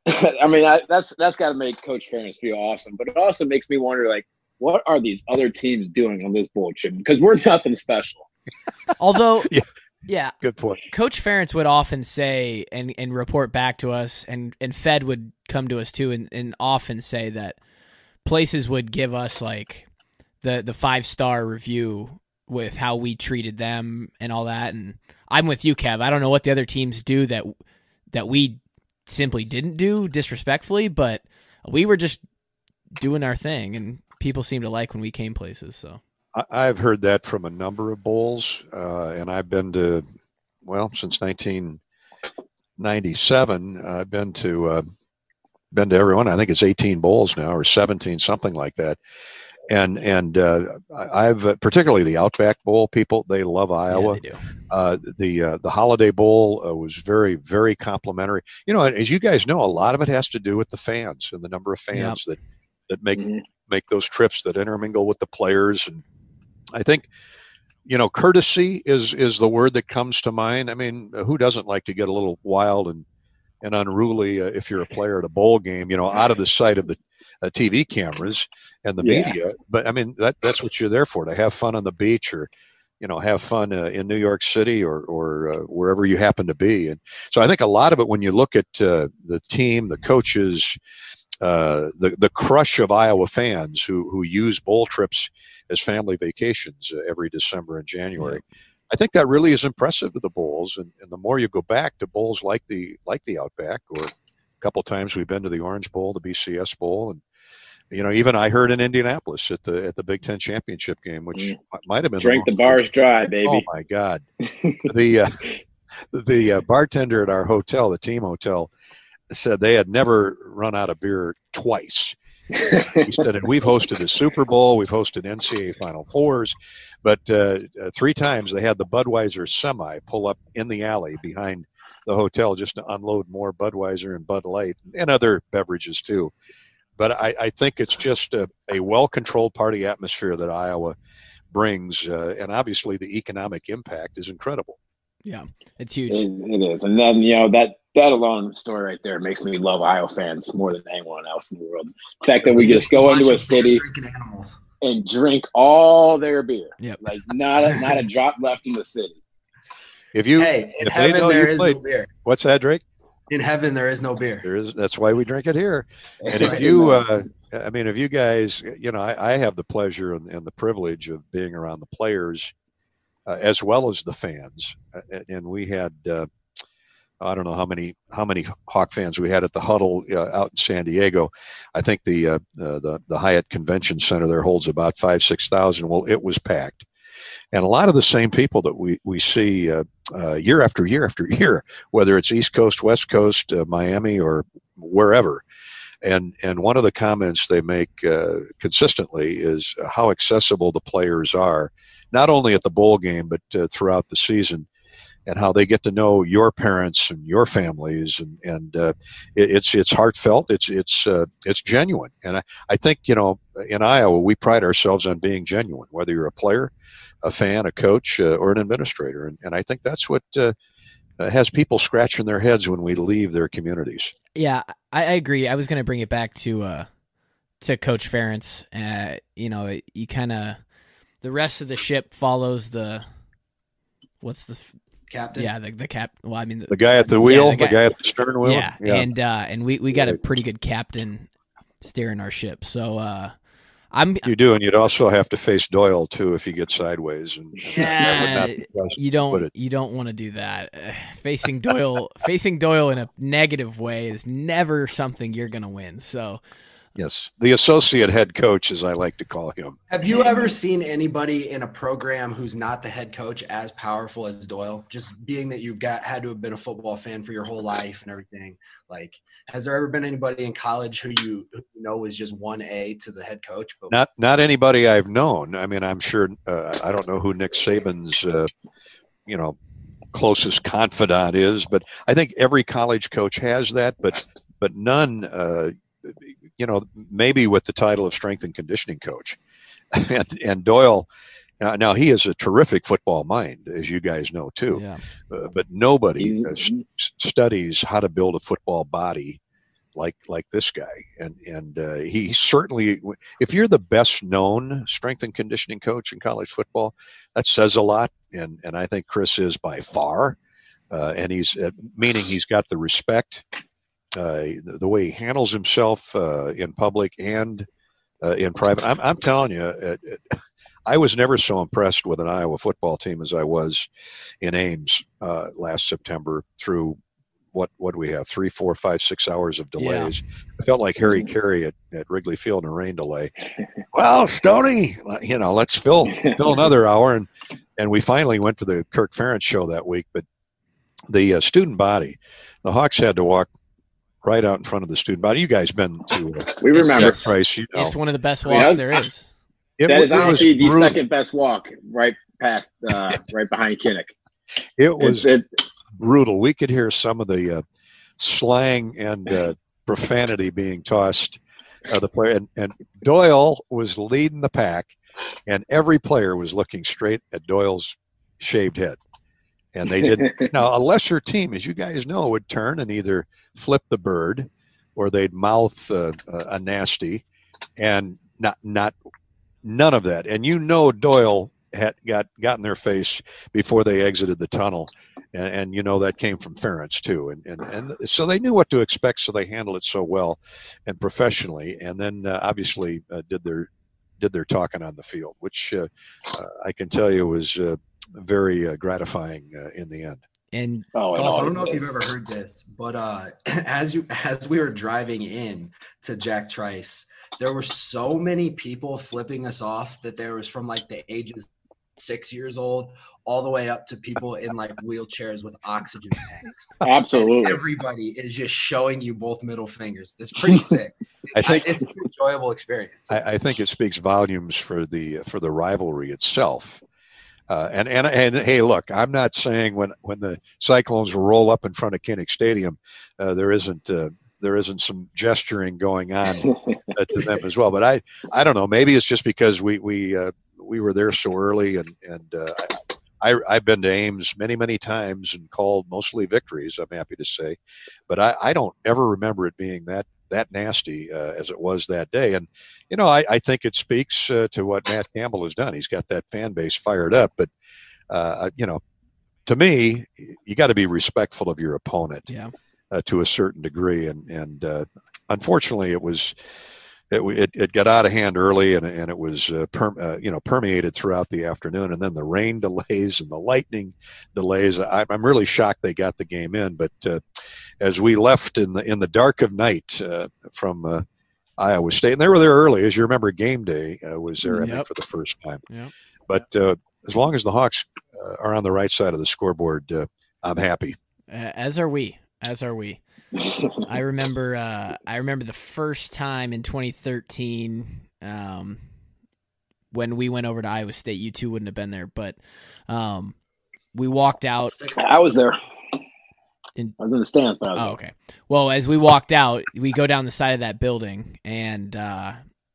G: I mean, I, that's that's got to make Coach Ferentz feel awesome, but it also makes me wonder, like, what are these other teams doing on this bowl trip? Because we're nothing special.
D: Although,
F: Yeah.
D: yeah,
F: Good point.
D: Coach Ferentz would often say and, and report back to us, and, and Fed would come to us too, and, and often say that places would give us like the the five star review with how we treated them and all that. And I'm with you, Kev. I don't know what the other teams do that that we simply didn't do disrespectfully, but we were just doing our thing, and people seemed to like when we came places. So.
F: I've heard that from a number of bowls, uh, and I've been to, well, since nineteen ninety-seven, uh, I've been to uh, been to everyone. I think it's eighteen bowls now, or seventeen, something like that. And and uh, I've uh, particularly the Outback Bowl. People, they love Iowa.
D: Yeah, they do.
F: Uh, the uh, the Holiday Bowl uh, was very very complimentary. You know, as you guys know, a lot of it has to do with the fans and the number of fans that that make
G: Mhm.
F: make those trips, that intermingle with the players. And I think, you know, courtesy is is the word that comes to mind. I mean, who doesn't like to get a little wild and and unruly uh, if you're a player at a bowl game? You know, out of the sight of the uh, T V cameras and the
G: Yeah.
F: media. But I mean, that that's what you're there for, to have fun on the beach, or you know, have fun uh, in New York City, or or uh, wherever you happen to be. And so I think a lot of it, when you look at uh, the team, the coaches, uh, the the crush of Iowa fans who who use bowl trips as family vacations uh, every December and January. I think that really is impressive to the bowls, and, and the more you go back to bowls like the like the Outback, or a couple times we've been to the Orange Bowl, the B C S Bowl, and you know, even I heard in Indianapolis at the at the Big Ten championship game, which
G: Mm.
F: might have been
G: Drink the
F: most-
G: bars dry, baby.
F: Oh my God, the uh, the uh, bartender at our hotel, the team hotel, said they had never run out of beer twice. He said, and we've hosted a Super Bowl, we've hosted N C double A Final Fours, but uh, uh, three times they had the Budweiser semi pull up in the alley behind the hotel just to unload more Budweiser and Bud Light and other beverages too. But I, I think it's just a, a well-controlled party atmosphere that Iowa brings, uh, and obviously the economic impact is incredible.
D: Yeah, it's huge.
G: It, it is, and then you know that that alone story right there makes me love Iowa fans more than anyone else in the world. The fact that we just go into a city
E: drinking animals.
G: and drink all their beer,
D: Yep.
G: like not a, not a drop left in the city.
F: If you,
E: Hey, in
F: if they
E: heaven
F: know
E: there
F: you
E: is
F: played,
E: no beer.
F: what's that, Drake?
E: In heaven, there is no beer.
F: There is. That's why we drink it here.
G: That's
F: And if
G: right.
F: you, uh, I mean, if you guys, you know, I, I have the pleasure and, and the privilege of being around the players uh, as well as the fans. Uh, and we had, uh, I don't know how many how many Hawk fans we had at the huddle uh, out in San Diego. I think the, uh, uh, the the Hyatt Convention Center there holds about five six thousand. Well, it was packed, and a lot of the same people that we we see uh, uh, year after year after year, whether it's East Coast, West Coast, uh, Miami, or wherever. And and one of the comments they make uh, consistently is how accessible the players are, not only at the bowl game but uh, throughout the season. And how they get to know your parents and your families, and and uh, it, it's it's heartfelt, it's it's uh, it's genuine, and I, I think you know in Iowa we pride ourselves on being genuine, whether you're a player, a fan, a coach, uh, or an administrator, and and I think that's what uh, has people scratching their heads when we leave their communities.
D: Yeah, I, I agree. I was going to bring it back to uh, to Coach Ferentz. Uh, you know, you kind of the rest of the ship follows the what's the
E: Captain.
D: Yeah, the the cap. Well, I mean, the,
F: The guy at the wheel,
D: yeah,
F: the, guy, the guy at the stern wheel.
D: Yeah, and uh, and we, we got a pretty good captain steering our ship. So uh, I'm
F: you do, and you'd also have to face Doyle too if you get sideways. And, and
D: yeah,
F: that would not
D: you don't you don't want to do that. Uh, facing Doyle, facing Doyle in a negative way is never something you're going to win. So.
F: Yes, the associate head coach, as I like to call him.
E: Have you ever seen anybody in a program who's not the head coach as powerful as Doyle? Just being that you've got had to have been a football fan for your whole life and everything. Like, has there ever been anybody in college who you, who you know was just one A to the head coach? But
F: Not not anybody I've known. I mean, I'm sure. Uh, I don't know who Nick Saban's, uh, you know, closest confidant is, but I think every college coach has that. But but none. Uh, you know, maybe with the title of strength and conditioning coach. and, and Doyle, uh, now he is a terrific football mind, as you guys know, too.
D: Yeah.
F: Uh, but nobody uh, st- studies how to build a football body like like this guy. And, and uh, he certainly, if you're the best known strength and conditioning coach in college football, that says a lot. And, and I think Chris is by far. Uh, and he's, uh, meaning he's got the respect. Uh, the, the way he handles himself uh, in public and uh, in private. I'm, I'm telling you, uh, I was never so impressed with an Iowa football team as I was in Ames uh, last September through what what do we have, three, four, five, six hours of delays. Yeah. I felt like Harry Carey at, at Wrigley Field in a rain delay. Well, Stoney, you know, let's fill fill another hour. And, and we finally went to the Kirk Ferentz show that week. But the uh, student body, the Hawks had to walk right out in front of the student body. You guys been to uh,
G: we remember
D: it's,
F: Price, you know.
D: It's one of the best walks I mean, there is.
G: It, that is honestly the brutal. second best walk, right past, uh, right behind Kinnick.
F: It was
G: it,
F: brutal. We could hear some of the uh, slang and uh, profanity being tossed. Uh, the player and, and Doyle was leading the pack, and every player was looking straight at Doyle's shaved head. And they didn't. Now, a lesser team, as you guys know, would turn and either flip the bird or they'd mouth uh, a nasty, and not not none of that. And you know, Doyle had got got in their face before they exited the tunnel, and, and you know that came from Ferentz too. And and and so they knew what to expect, so they handled it so well and professionally. And then uh, obviously uh, did their did their talking on the field, which uh, uh, I can tell you was. Uh, very uh, gratifying uh, in the end.
D: And
E: oh, I don't know if you've ever heard this, but uh, as you as we were driving in to Jack Trice, there were so many people flipping us off that there was from like the ages six years old all the way up to people in like wheelchairs with oxygen tanks.
G: Absolutely,
E: and everybody is just showing you both middle fingers. It's pretty sick.
F: I think
E: it's an enjoyable experience.
F: I, I think it speaks volumes for the for the rivalry itself. Uh, and, and, and hey, look, I'm not saying when, when the Cyclones roll up in front of Kinnick Stadium, uh, there isn't uh, there isn't some gesturing going on uh, to them as well. But I, I don't know. Maybe it's just because we we uh, we were there so early, and and uh, I I've been to Ames many many times and called mostly victories. I'm happy to say, but I, I don't ever remember it being that. that nasty uh, as it was that day. And, you know, I, I think it speaks uh, to what Matt Campbell has done. He's got that fan base fired up, but, uh, you know, to me, you got to be respectful of your opponent.
D: Yeah.
F: uh, to a certain degree. And, and uh, unfortunately, it was it, it it got out of hand early, and and it was uh, per, uh, you know permeated throughout the afternoon. And then the rain delays and the lightning delays. I, I'm really shocked they got the game in. But uh, as we left in the in the dark of night uh, from uh, Iowa State, and they were there early, as you remember, game day uh, was there, I
D: Yep.
F: think, for the first time.
D: Yep.
F: But uh, as long as the Hawks uh, are on the right side of the scoreboard, uh, I'm happy.
D: Uh, as are we. As are we. I remember. Uh, I remember the first time in twenty thirteen um, when we went over to Iowa State. You two wouldn't have been there, but um, we walked out.
G: I was there.
D: In,
G: I was in the stands, but I was
D: oh,
G: there.
D: okay. Well, as we walked out, we go down the side of that building, and uh,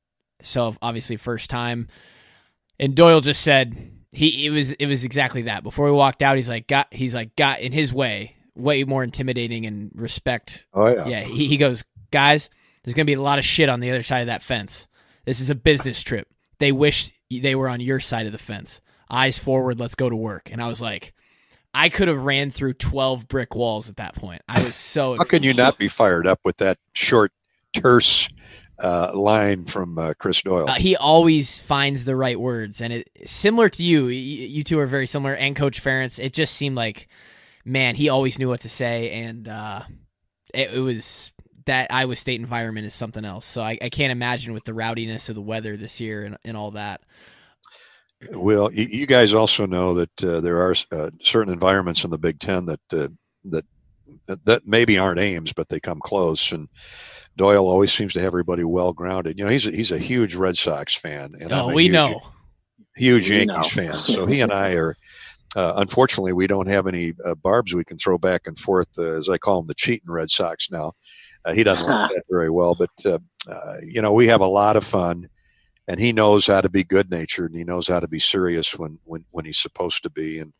D: so obviously first time. And Doyle just said he it was it was exactly that. Before we walked out, he's like got he's like got in his way. Way more intimidating and respect.
F: Oh, yeah.
D: Yeah, he, he goes, guys, there's going to be a lot of shit on the other side of that fence. This is a business trip. They wish they were on your side of the fence. Eyes forward, let's go to work. And I was like, I could have ran through twelve brick walls at that point. I was so
F: How
D: excited.
F: can you not be fired up with that short, terse uh, line from uh, Chris Doyle?
D: Uh, he always finds the right words. And it similar to you, you, you two are very similar, and Coach Ferentz, it just seemed like, man, he always knew what to say, and uh, it, it was that Iowa State environment is something else. So I, I can't imagine with the rowdiness of the weather this year and, and all that.
F: Well, you, you guys also know that uh, there are uh, certain environments in the Big Ten that uh, that that maybe aren't Ames, but they come close. And Doyle always seems to have everybody well grounded. You know, he's a, he's a huge Red Sox fan, and
D: Oh,
F: I'm a
D: we
F: huge,
D: know.
F: huge
G: We
F: Yankees
G: know.
F: fan. So he and I are. Uh, unfortunately, we don't have any uh, barbs we can throw back and forth, uh, as I call them, the cheating Red Sox now. Uh, he doesn't like that very well, but, uh, uh, you know, we have a lot of fun, and he knows how to be good-natured, and he knows how to be serious when, when, when he's supposed to be. And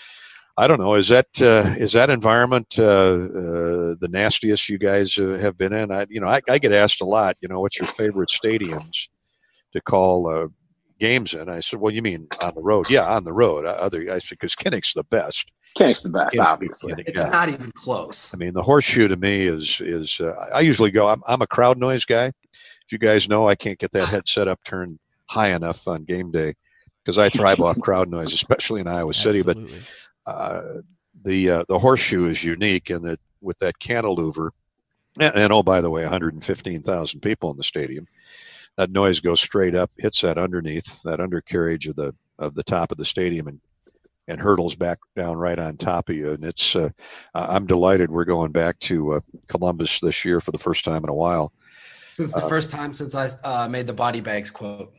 F: I don't know, is that uh, is that environment uh, uh, the nastiest you guys uh, have been in? I, you know, I, I get asked a lot, you know, what's your favorite stadiums to call uh, games in? I said, well, you mean on the road? Yeah, on the road. Other, I said, because Kinnick's the best.
G: Kinnick's the best,
F: Kinnick-
G: obviously.
F: Kinnick,
E: It's
F: yeah.
E: not even close.
F: I mean, the horseshoe to me is is. Uh, I usually go. I'm I'm a crowd noise guy. As you guys know, I can't get that headset up turned high enough on game day because I thrive off crowd noise, especially in Iowa City. But
D: Absolutely.
F: uh, the uh, the horseshoe is unique in that with that cantilever, and, and oh, by the way, one hundred fifteen thousand people in the stadium. That noise goes straight up, hits that underneath, that undercarriage of the of the top of the stadium, and and hurtles back down right on top of you. And it's uh, I'm delighted we're going back to uh, Columbus this year for the first time in a while.
E: Since the first time since I uh, made the body bags quote.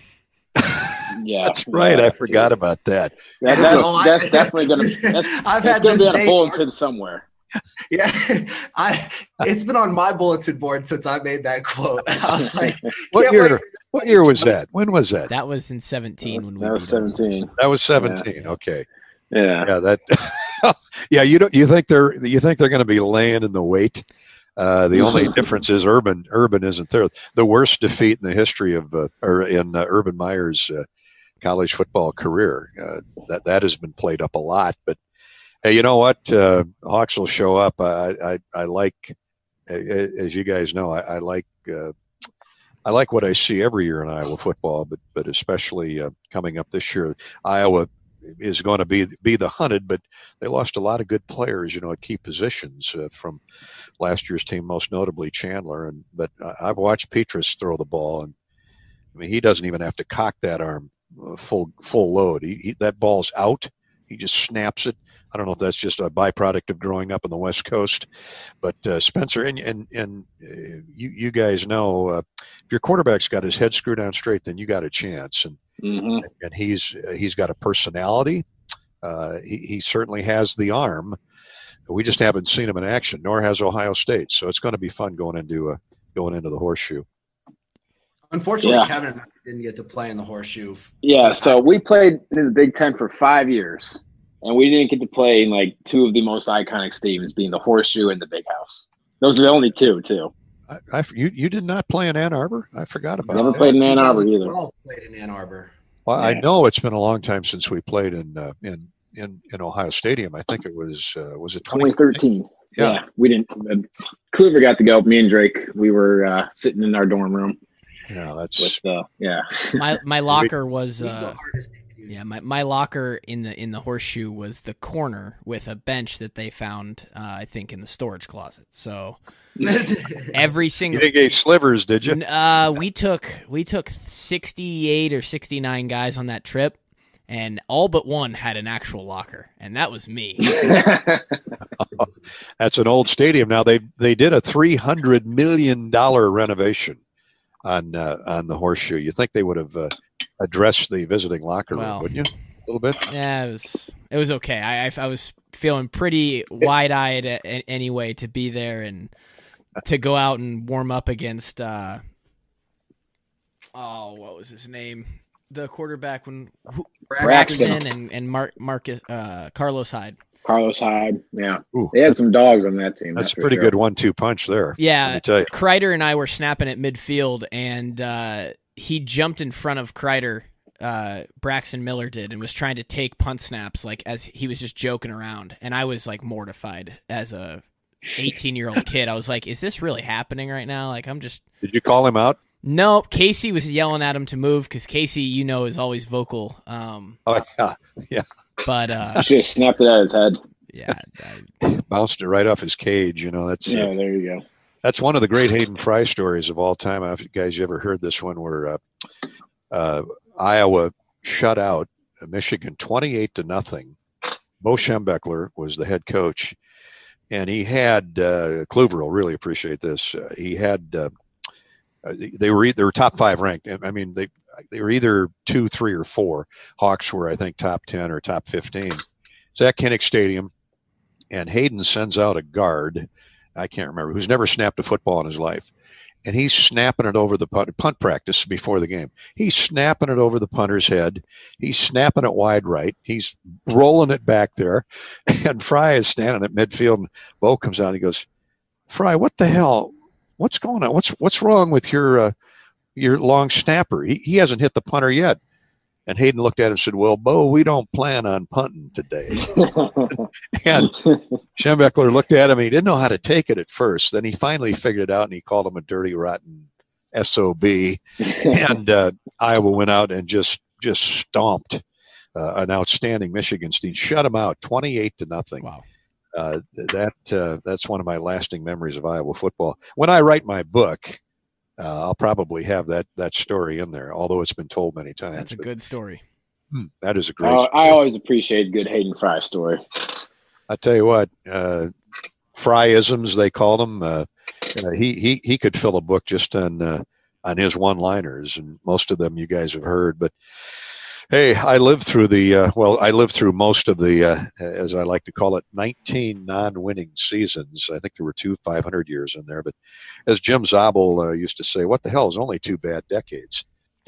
G: Yeah,
F: That's right.
G: Yeah.
F: I forgot about that.
G: That, that's
E: No, I-
G: that's definitely gonna that's,
E: I've
G: that's
E: had
G: gonna
E: this
G: be on a
E: day-
G: bulletin somewhere.
E: Yeah, I. It's been on my bulletin board since I made that quote. I was like,
F: What
E: can't
F: year?
E: wait for this
F: What year was that? When was that?
D: That was in seventeen when we
G: That was
D: beat 'em.
G: seventeen.
F: That was seventeen. Okay.
G: Yeah.
F: Yeah. That. Yeah. You don't. You think they're. You think they're going to be laying in the weight? Uh, the only difference is Urban. Urban isn't there. The worst defeat in the history of, uh, or in uh, Urban Meyer's uh, college football career. Uh, that that has been played up a lot. But hey, you know what? Uh, Hawks will show up. I I, I like, as you guys know, I, I like. Uh, I like what I see every year in Iowa football, but but especially uh, coming up this year, Iowa is going to be be the hunted. But they lost a lot of good players, you know, at key positions uh, from last year's team, most notably Chandler. And but I've watched Petrus throw the ball, and I mean he doesn't even have to cock that arm uh, full full load. He, he that ball's out. He just snaps it. I don't know if that's just a byproduct of growing up on the West Coast, but uh, Spencer and and and uh, you you guys know uh, if your quarterback's got his head screwed on straight, then you got a chance. And
G: hmm
F: and he's uh, he's got a personality. Uh, he, he certainly has the arm. We just haven't seen him in action, nor has Ohio State. So it's going to be fun going into uh, going into the horseshoe.
E: Unfortunately,
G: Yeah.
E: Kevin and I didn't get to play in the horseshoe.
G: Yeah. So we played in the Big Ten for five years, and we didn't get to play in like two of the most iconic stadiums, being the Horseshoe and the Big House. Those are the only two, too.
F: I, I, you you did not play in Ann Arbor? I forgot about
G: Never
F: that.
G: played in Ann Arbor either.
E: twenty twelve Played in Ann Arbor.
F: Well, I
G: Yeah.
F: know it's been a long time since we played in uh, in, in in Ohio Stadium. I think it was uh, was it
G: twenty thirteen.
F: Yeah.
G: yeah, we didn't. Uh, Kluver got to go. Me and Drake, we were uh, sitting in our dorm room.
F: Yeah, that's
G: with, uh, yeah.
D: My my locker was uh, yeah my, my locker in the in the horseshoe was the corner with a bench that they found uh, I think in the storage closet. So every single
F: you didn't get slivers, did you?
D: Uh, we took we took sixty-eight or sixty-nine guys on that trip, and all but one had an actual locker, and that was me.
F: That's an old stadium. Now they they did a three hundred million dollar renovation on uh, on the horseshoe. You think they would have uh, addressed the visiting locker room,
D: Well,
F: wouldn't you? A little bit.
D: Yeah, it was it was okay. I I, I was feeling pretty wide eyed anyway to be there and to go out and warm up against. Uh, oh, what was his name? The quarterback when who,
G: Braxton.
D: Braxton and and Mark Marcus uh, Carlos Hyde.
G: Carlos Hyde, yeah.
F: Ooh,
G: they had some dogs on that team.
F: That's
G: That's
F: a pretty
G: sure.
F: good one two punch there.
D: Yeah,
F: let me tell you.
D: Kreider and I were snapping at midfield, and uh, he jumped in front of Kreider. Uh, Braxton Miller did, and was trying to take punt snaps like as he was just joking around, and I was like mortified as a eighteen year old kid. I was like, "Is this really happening right now?" Like, I'm just.
F: Did you call him out?
D: Nope. Casey was yelling at him to move because Casey, you know, is always vocal. Um,
F: Oh yeah, yeah.
D: but uh,
G: I should have snapped it out of his head.
D: yeah, I,
F: Bounced it right off his cage. You know that's
G: Yeah,
F: uh,
G: there you go.
F: that's one of the great Hayden Fry stories of all time. I don't know if you guys ever heard this one where uh, uh, Iowa shut out Michigan twenty-eight to nothing. Bo Schembechler was the head coach, and he had uh, Kluver will really appreciate this. Uh, he had uh, they were they were top five ranked. I mean they they were either two, three, or four. Hawks were I think top ten or top fifteen. It's at Kinnick Stadium, and Hayden sends out a guard. I can't remember who's never snapped a football in his life. And he's snapping it over the punt, punt practice before the game. He's snapping it over the punter's head. He's snapping it wide right. He's rolling it back there. And Fry is standing at midfield, and Bo comes out and he goes, Fry, what the hell? What's going on? What's what's wrong with your uh, your long snapper? He, he hasn't hit the punter yet. And Hayden looked at him and said, well, Bo, we don't plan on punting today. And Schembechler looked at him and he didn't know how to take it at first. Then he finally figured it out and he called him a dirty, rotten S O B. And uh, Iowa went out and just just stomped uh, an outstanding Michigan team, shut them out twenty-eight to nothing.
D: wow.
F: Uh, that uh, that's one of my lasting memories of Iowa football. When I write my book, uh, I'll probably have that that story in there, although it's been told many times.
D: That's a good story.
F: Hmm, that is a great
G: Uh,
F: story.
G: I always appreciate good Hayden Fry story.
F: I tell you what, uh, Fryisms they called him. Uh, uh, he he he could fill a book just on uh, on his one-liners, and most of them you guys have heard. But hey, I lived through the uh, well, I lived through most of the, uh, as I like to call it, nineteen non-winning seasons. I think there were two five hundred years in there. But as Jim Zabel uh, used to say, "What the hell is only two bad decades?"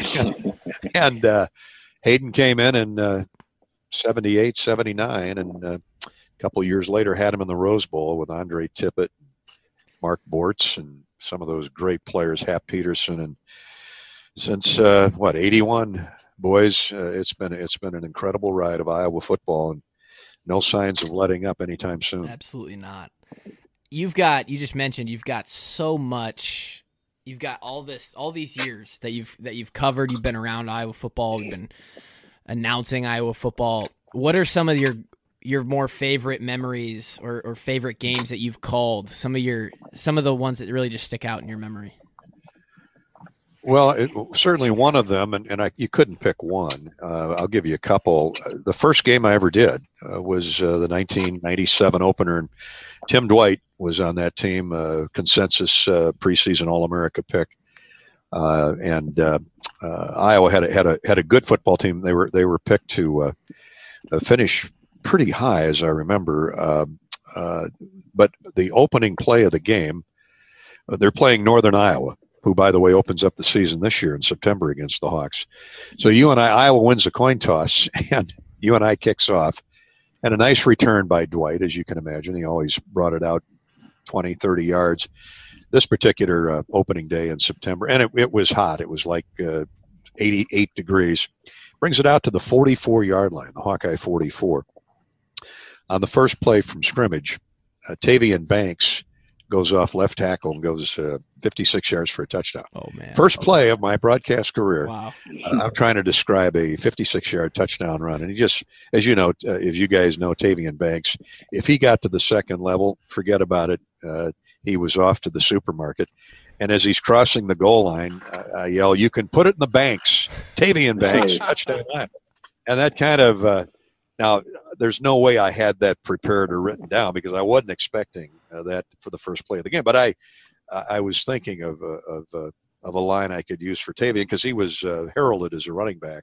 F: and uh, Hayden came in in uh, seventy-eight, seventy-nine, and uh, a couple of years later had him in the Rose Bowl with Andre Tippett, Mark Bortz, and some of those great players, Hap Peterson. And since uh, what eighty-one, boys, uh, it's been it's been an incredible ride of Iowa football, and no signs of letting up anytime soon.
D: Absolutely not. You've got you just mentioned you've got so much. You've got all this all these years that you've that you've covered. You've been around Iowa football. You've been announcing Iowa football. What are some of your your more favorite memories or, or favorite games that you've called? Some of your some of the ones that really just stick out in your memory.
F: Well, it, certainly one of them, and, and I, you couldn't pick one. Uh, I'll give you a couple. The first game I ever did uh, was uh, the nineteen ninety-seven opener, and Tim Dwight was on that team, uh, consensus uh, preseason All-America pick, uh, and uh, uh, Iowa had a, had a had a good football team. They were they were picked to uh, finish pretty high, as I remember. Uh, uh, but the opening play of the game, uh, they're playing Northern Iowa, who, by the way, opens up the season this year in September against the Hawks. So you and I, Iowa wins the coin toss, and you and I kicks off. And a nice return by Dwight, as you can imagine. He always brought it out twenty, thirty yards. This particular uh, opening day in September, and it, it was hot. It was like uh, eighty-eight degrees. Brings it out to the forty-four-yard line, the Hawkeye forty-four. On the first play from scrimmage, uh, Tavian Banks goes off left tackle and goes uh, fifty-six yards for a touchdown.
B: Oh, man.
F: First play of my broadcast career.
B: Wow.
F: uh, I'm trying to describe a fifty-six yard touchdown run. And he just, as you know, uh, if you guys know Tavian Banks, if he got to the second level, forget about it. Uh, he was off to the supermarket. And as he's crossing the goal line, I, I yell, "You can put it in the banks." Tavian Banks, touchdown line. And that kind of, uh, now, there's no way I had that prepared or written down because I wasn't expecting uh, that for the first play of the game. But I I was thinking of, uh, of, uh, of a line I could use for Tavian because he was uh, heralded as a running back.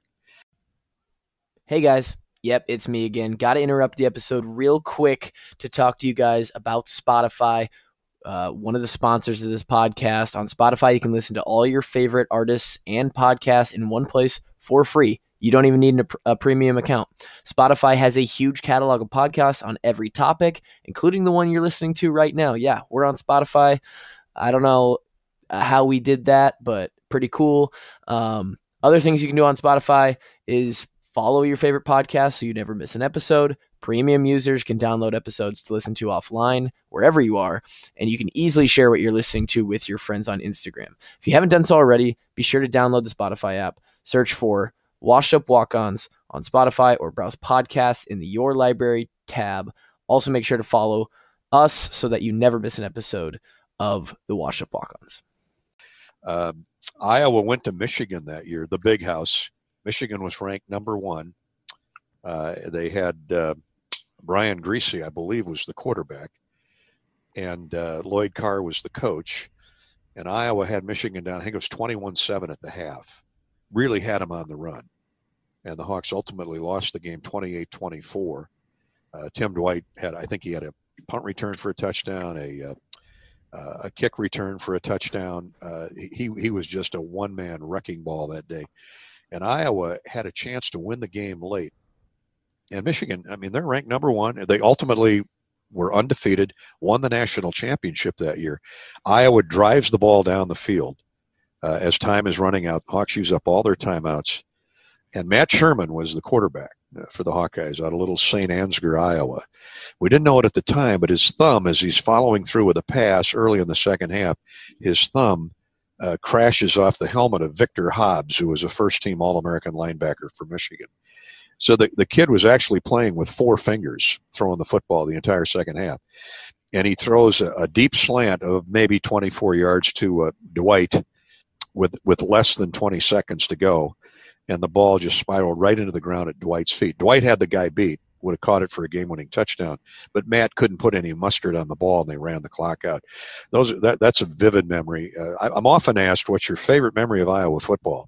D: Hey, guys. Yep, it's me again. Got to interrupt the episode real quick to talk to you guys about Spotify. Uh, one of the sponsors of this podcast. On Spotify, you can listen to all your favorite artists and podcasts in one place for free. You don't even need a, a premium account. Spotify has a huge catalog of podcasts on every topic, including the one you're listening to right now. Yeah, we're on Spotify. I don't know how we did that, but pretty cool. Um, other things you can do on Spotify is follow your favorite podcast so you never miss an episode. Premium users can download episodes to listen to offline wherever you are, and you can easily share what you're listening to with your friends on Instagram. If you haven't done so already, be sure to download the Spotify app. Search for Washed Up Walk-Ons on Spotify or browse podcasts in the Your Library tab. Also make sure to follow us so that you never miss an episode of the Washed Up Walk-Ons.
F: Um, Iowa went to Michigan that year, the Big House. Michigan was ranked number one. Uh, they had uh, Brian Greasy, I believe, was the quarterback, and uh, Lloyd Carr was the coach. And Iowa had Michigan down, I think it was twenty-one seven at the half. Really had them on the run. And the Hawks ultimately lost the game twenty-eight twenty-four. Uh, Tim Dwight had, I think he had a punt return for a touchdown, a uh, uh, a kick return for a touchdown. Uh, he, he was just a one-man wrecking ball that day. And Iowa had a chance to win the game late. And Michigan, I mean, they're ranked number one. They ultimately were undefeated, won the national championship that year. Iowa drives the ball down the field. Uh, as time is running out, the Hawks use up all their timeouts. And Matt Sherman was the quarterback uh, for the Hawkeyes out of little Saint Ansgar, Iowa. We didn't know it at the time, but his thumb, as he's following through with a pass early in the second half, his thumb uh, crashes off the helmet of Victor Hobbs, who was a first-team All-American linebacker for Michigan. So the, the kid was actually playing with four fingers, throwing the football the entire second half. And he throws a, a deep slant of maybe twenty-four yards to uh, Dwight with, with less than twenty seconds to go. And the ball just spiraled right into the ground at Dwight's feet. Dwight had the guy beat, would have caught it for a game-winning touchdown. But Matt couldn't put any mustard on the ball, and they ran the clock out. Those that, That's a vivid memory. Uh, I, I'm often asked, what's your favorite memory of Iowa football?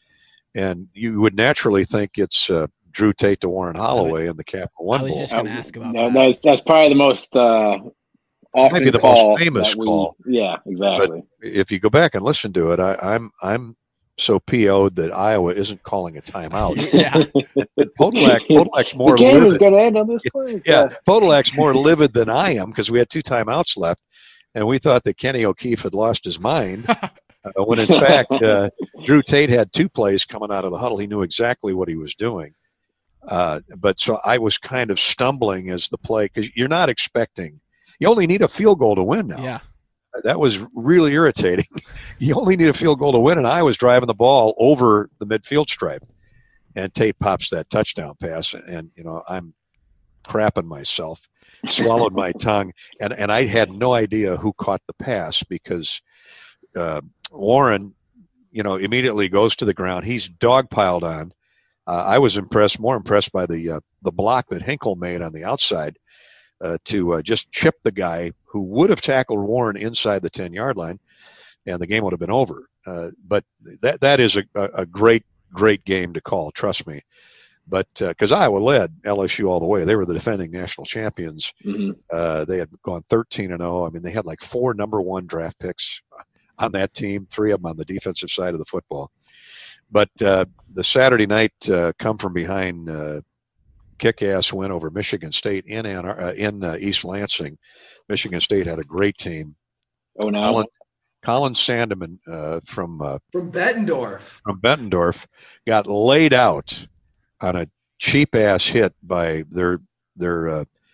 F: And you would naturally think it's uh, Drew Tate to Warren Holloway in the Capital One Bowl.
B: I was just going to ask about
G: no,
B: that.
G: That's, that's probably the most uh, often
F: maybe the
G: call
F: most famous
G: we,
F: call.
G: Yeah, exactly.
F: But if you go back and listen to it, I, I'm I'm so P O'd that Iowa isn't calling a timeout.
B: Yeah.
F: Podolak, Podolak's more
G: the game
F: livid.
G: is going to end on this play.
F: Yeah, Podolak's more livid than I am because we had two timeouts left, and we thought that Kenny O'Keefe had lost his mind. Uh, when in fact, uh, Drew Tate had two plays coming out of the huddle. He knew exactly what he was doing. Uh, but so I was kind of stumbling as the play, because you're not expecting, you only need a field goal to win now.
B: Yeah.
F: That was really irritating. You only need a field goal to win, and I was driving the ball over the midfield stripe, and Tate pops that touchdown pass, and, you know, I'm crapping myself, swallowed my tongue, and, and I had no idea who caught the pass because uh, Warren, you know, immediately goes to the ground. He's dogpiled on. Uh, I was impressed, more impressed by the uh, the block that Hinkle made on the outside uh, to uh, just chip the guy who would have tackled Warren inside the ten-yard line, and the game would have been over. Uh, but that that is a, a great, great game to call, trust me. But because uh, Iowa led L S U all the way. They were the defending national champions. Mm-hmm. Uh, they had gone thirteen and oh. I mean, they had like four number one draft picks on that team, three of them on the defensive side of the football. But uh, the Saturday night uh, come from behind uh, kick-ass win over Michigan State in Ann Ar- uh, in uh, East Lansing. Michigan State had a great team.
G: Oh no,
F: Colin, Colin Sandeman uh, from uh,
C: from Bettendorf
F: from Bettendorf got laid out on a cheap-ass hit by their their uh,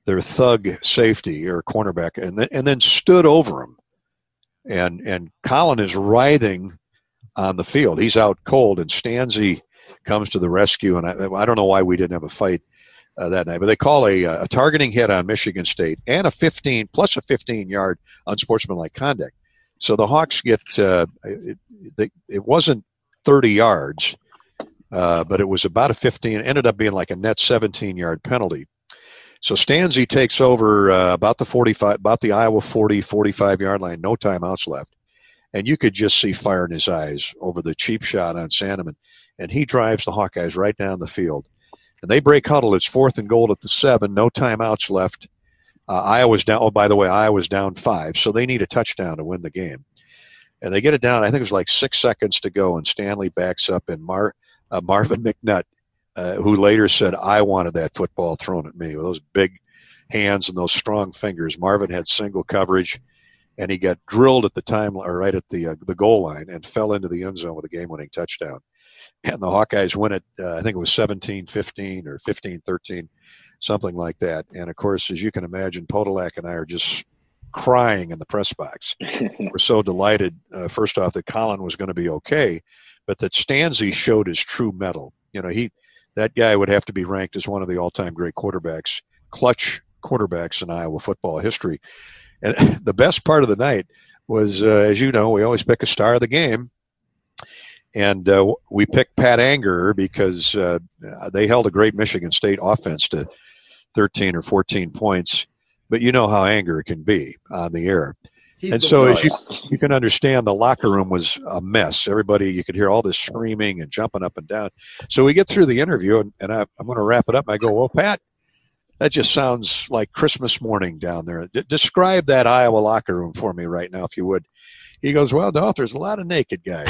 F: their thug safety or cornerback, and then, and then stood over him. And and Colin is writhing on the field. He's out cold, and Stanzi comes to the rescue. And I, I don't know why we didn't have a fight uh, that night, but they call a, a targeting hit on Michigan State and a fifteen plus a fifteen-yard unsportsmanlike conduct. So the Hawks get uh, it, they, it wasn't thirty yards, uh, but it was about a fifteen. It ended up being like a net seventeen-yard penalty. So Stanzi takes over uh, about the forty-five, about the Iowa forty, forty-five-yard line. No timeouts left, and you could just see fire in his eyes over the cheap shot on Sandeman, and he drives the Hawkeyes right down the field. And they break huddle. It's fourth and goal at the seven. No timeouts left. Uh, Iowa's down. Oh, by the way, Iowa's down five, so they need a touchdown to win the game. And they get it down. I think it was like six seconds to go, and Stanley backs up, and Mar uh, Marvin McNutt, uh, who later said, "I wanted that football thrown at me," with those big hands and those strong fingers. Marvin had single coverage, and he got drilled at the time, or right at the uh, the goal line, and fell into the end zone with a game-winning touchdown. And the Hawkeyes win it. Uh, I think it was seventeen fifteen or fifteen thirteen. Something like that. And, of course, as you can imagine, Podolak and I are just crying in the press box. We're so delighted, uh, first off, that Colin was going to be okay, but that Stanzi showed his true mettle. You know, he that guy would have to be ranked as one of the all-time great quarterbacks, clutch quarterbacks in Iowa football history. And the best part of the night was, uh, as you know, we always pick a star of the game. And uh, we picked Pat Anger because uh, they held a great Michigan State offense to thirteen or fourteen points. But you know how Anger can be on the air. He's and so as you, you can understand, the locker room was a mess. Everybody, you could hear all this screaming and jumping up and down. So we get through the interview, and, and I, I'm going to wrap it up. And I go, well, Pat, that just sounds like Christmas morning down there. D- describe that Iowa locker room for me right now, if you would. He goes, well, no, there's a lot of naked guys.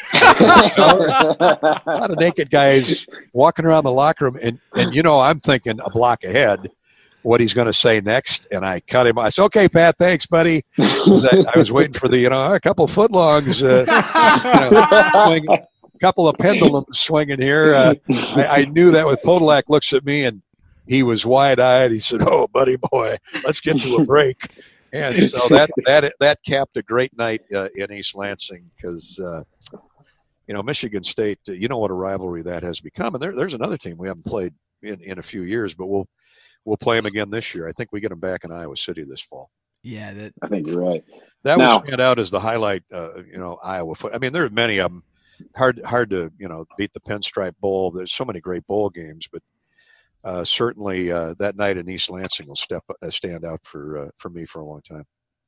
F: A lot of naked guys walking around the locker room, and, and you know, I'm thinking a block ahead what he's going to say next, and I cut him. I said, okay, Pat, thanks, buddy. I, I was waiting for the, you know, a couple of footlongs, uh, you know, swing, a couple of pendulums swinging here. Uh, I, I knew that with Podolak looks at me, and he was wide-eyed. He said, oh, buddy boy, let's get to a break. And so that that that capped a great night uh, in East Lansing because, uh, you know, Michigan State, uh, you know what a rivalry that has become. And there, there's another team we haven't played in, in a few years, but we'll we'll play them again this year. I think we get them back in Iowa City this fall.
D: Yeah, that
G: I think you're right.
F: That
G: now,
F: will stand out as the highlight, uh, you know, Iowa foot. I mean, there are many of them. Hard, hard to, you know, beat the Pinstripe Bowl. There's so many great bowl games, but Uh, certainly, uh, that night in East Lansing will step uh, stand out for uh, for me for a long time.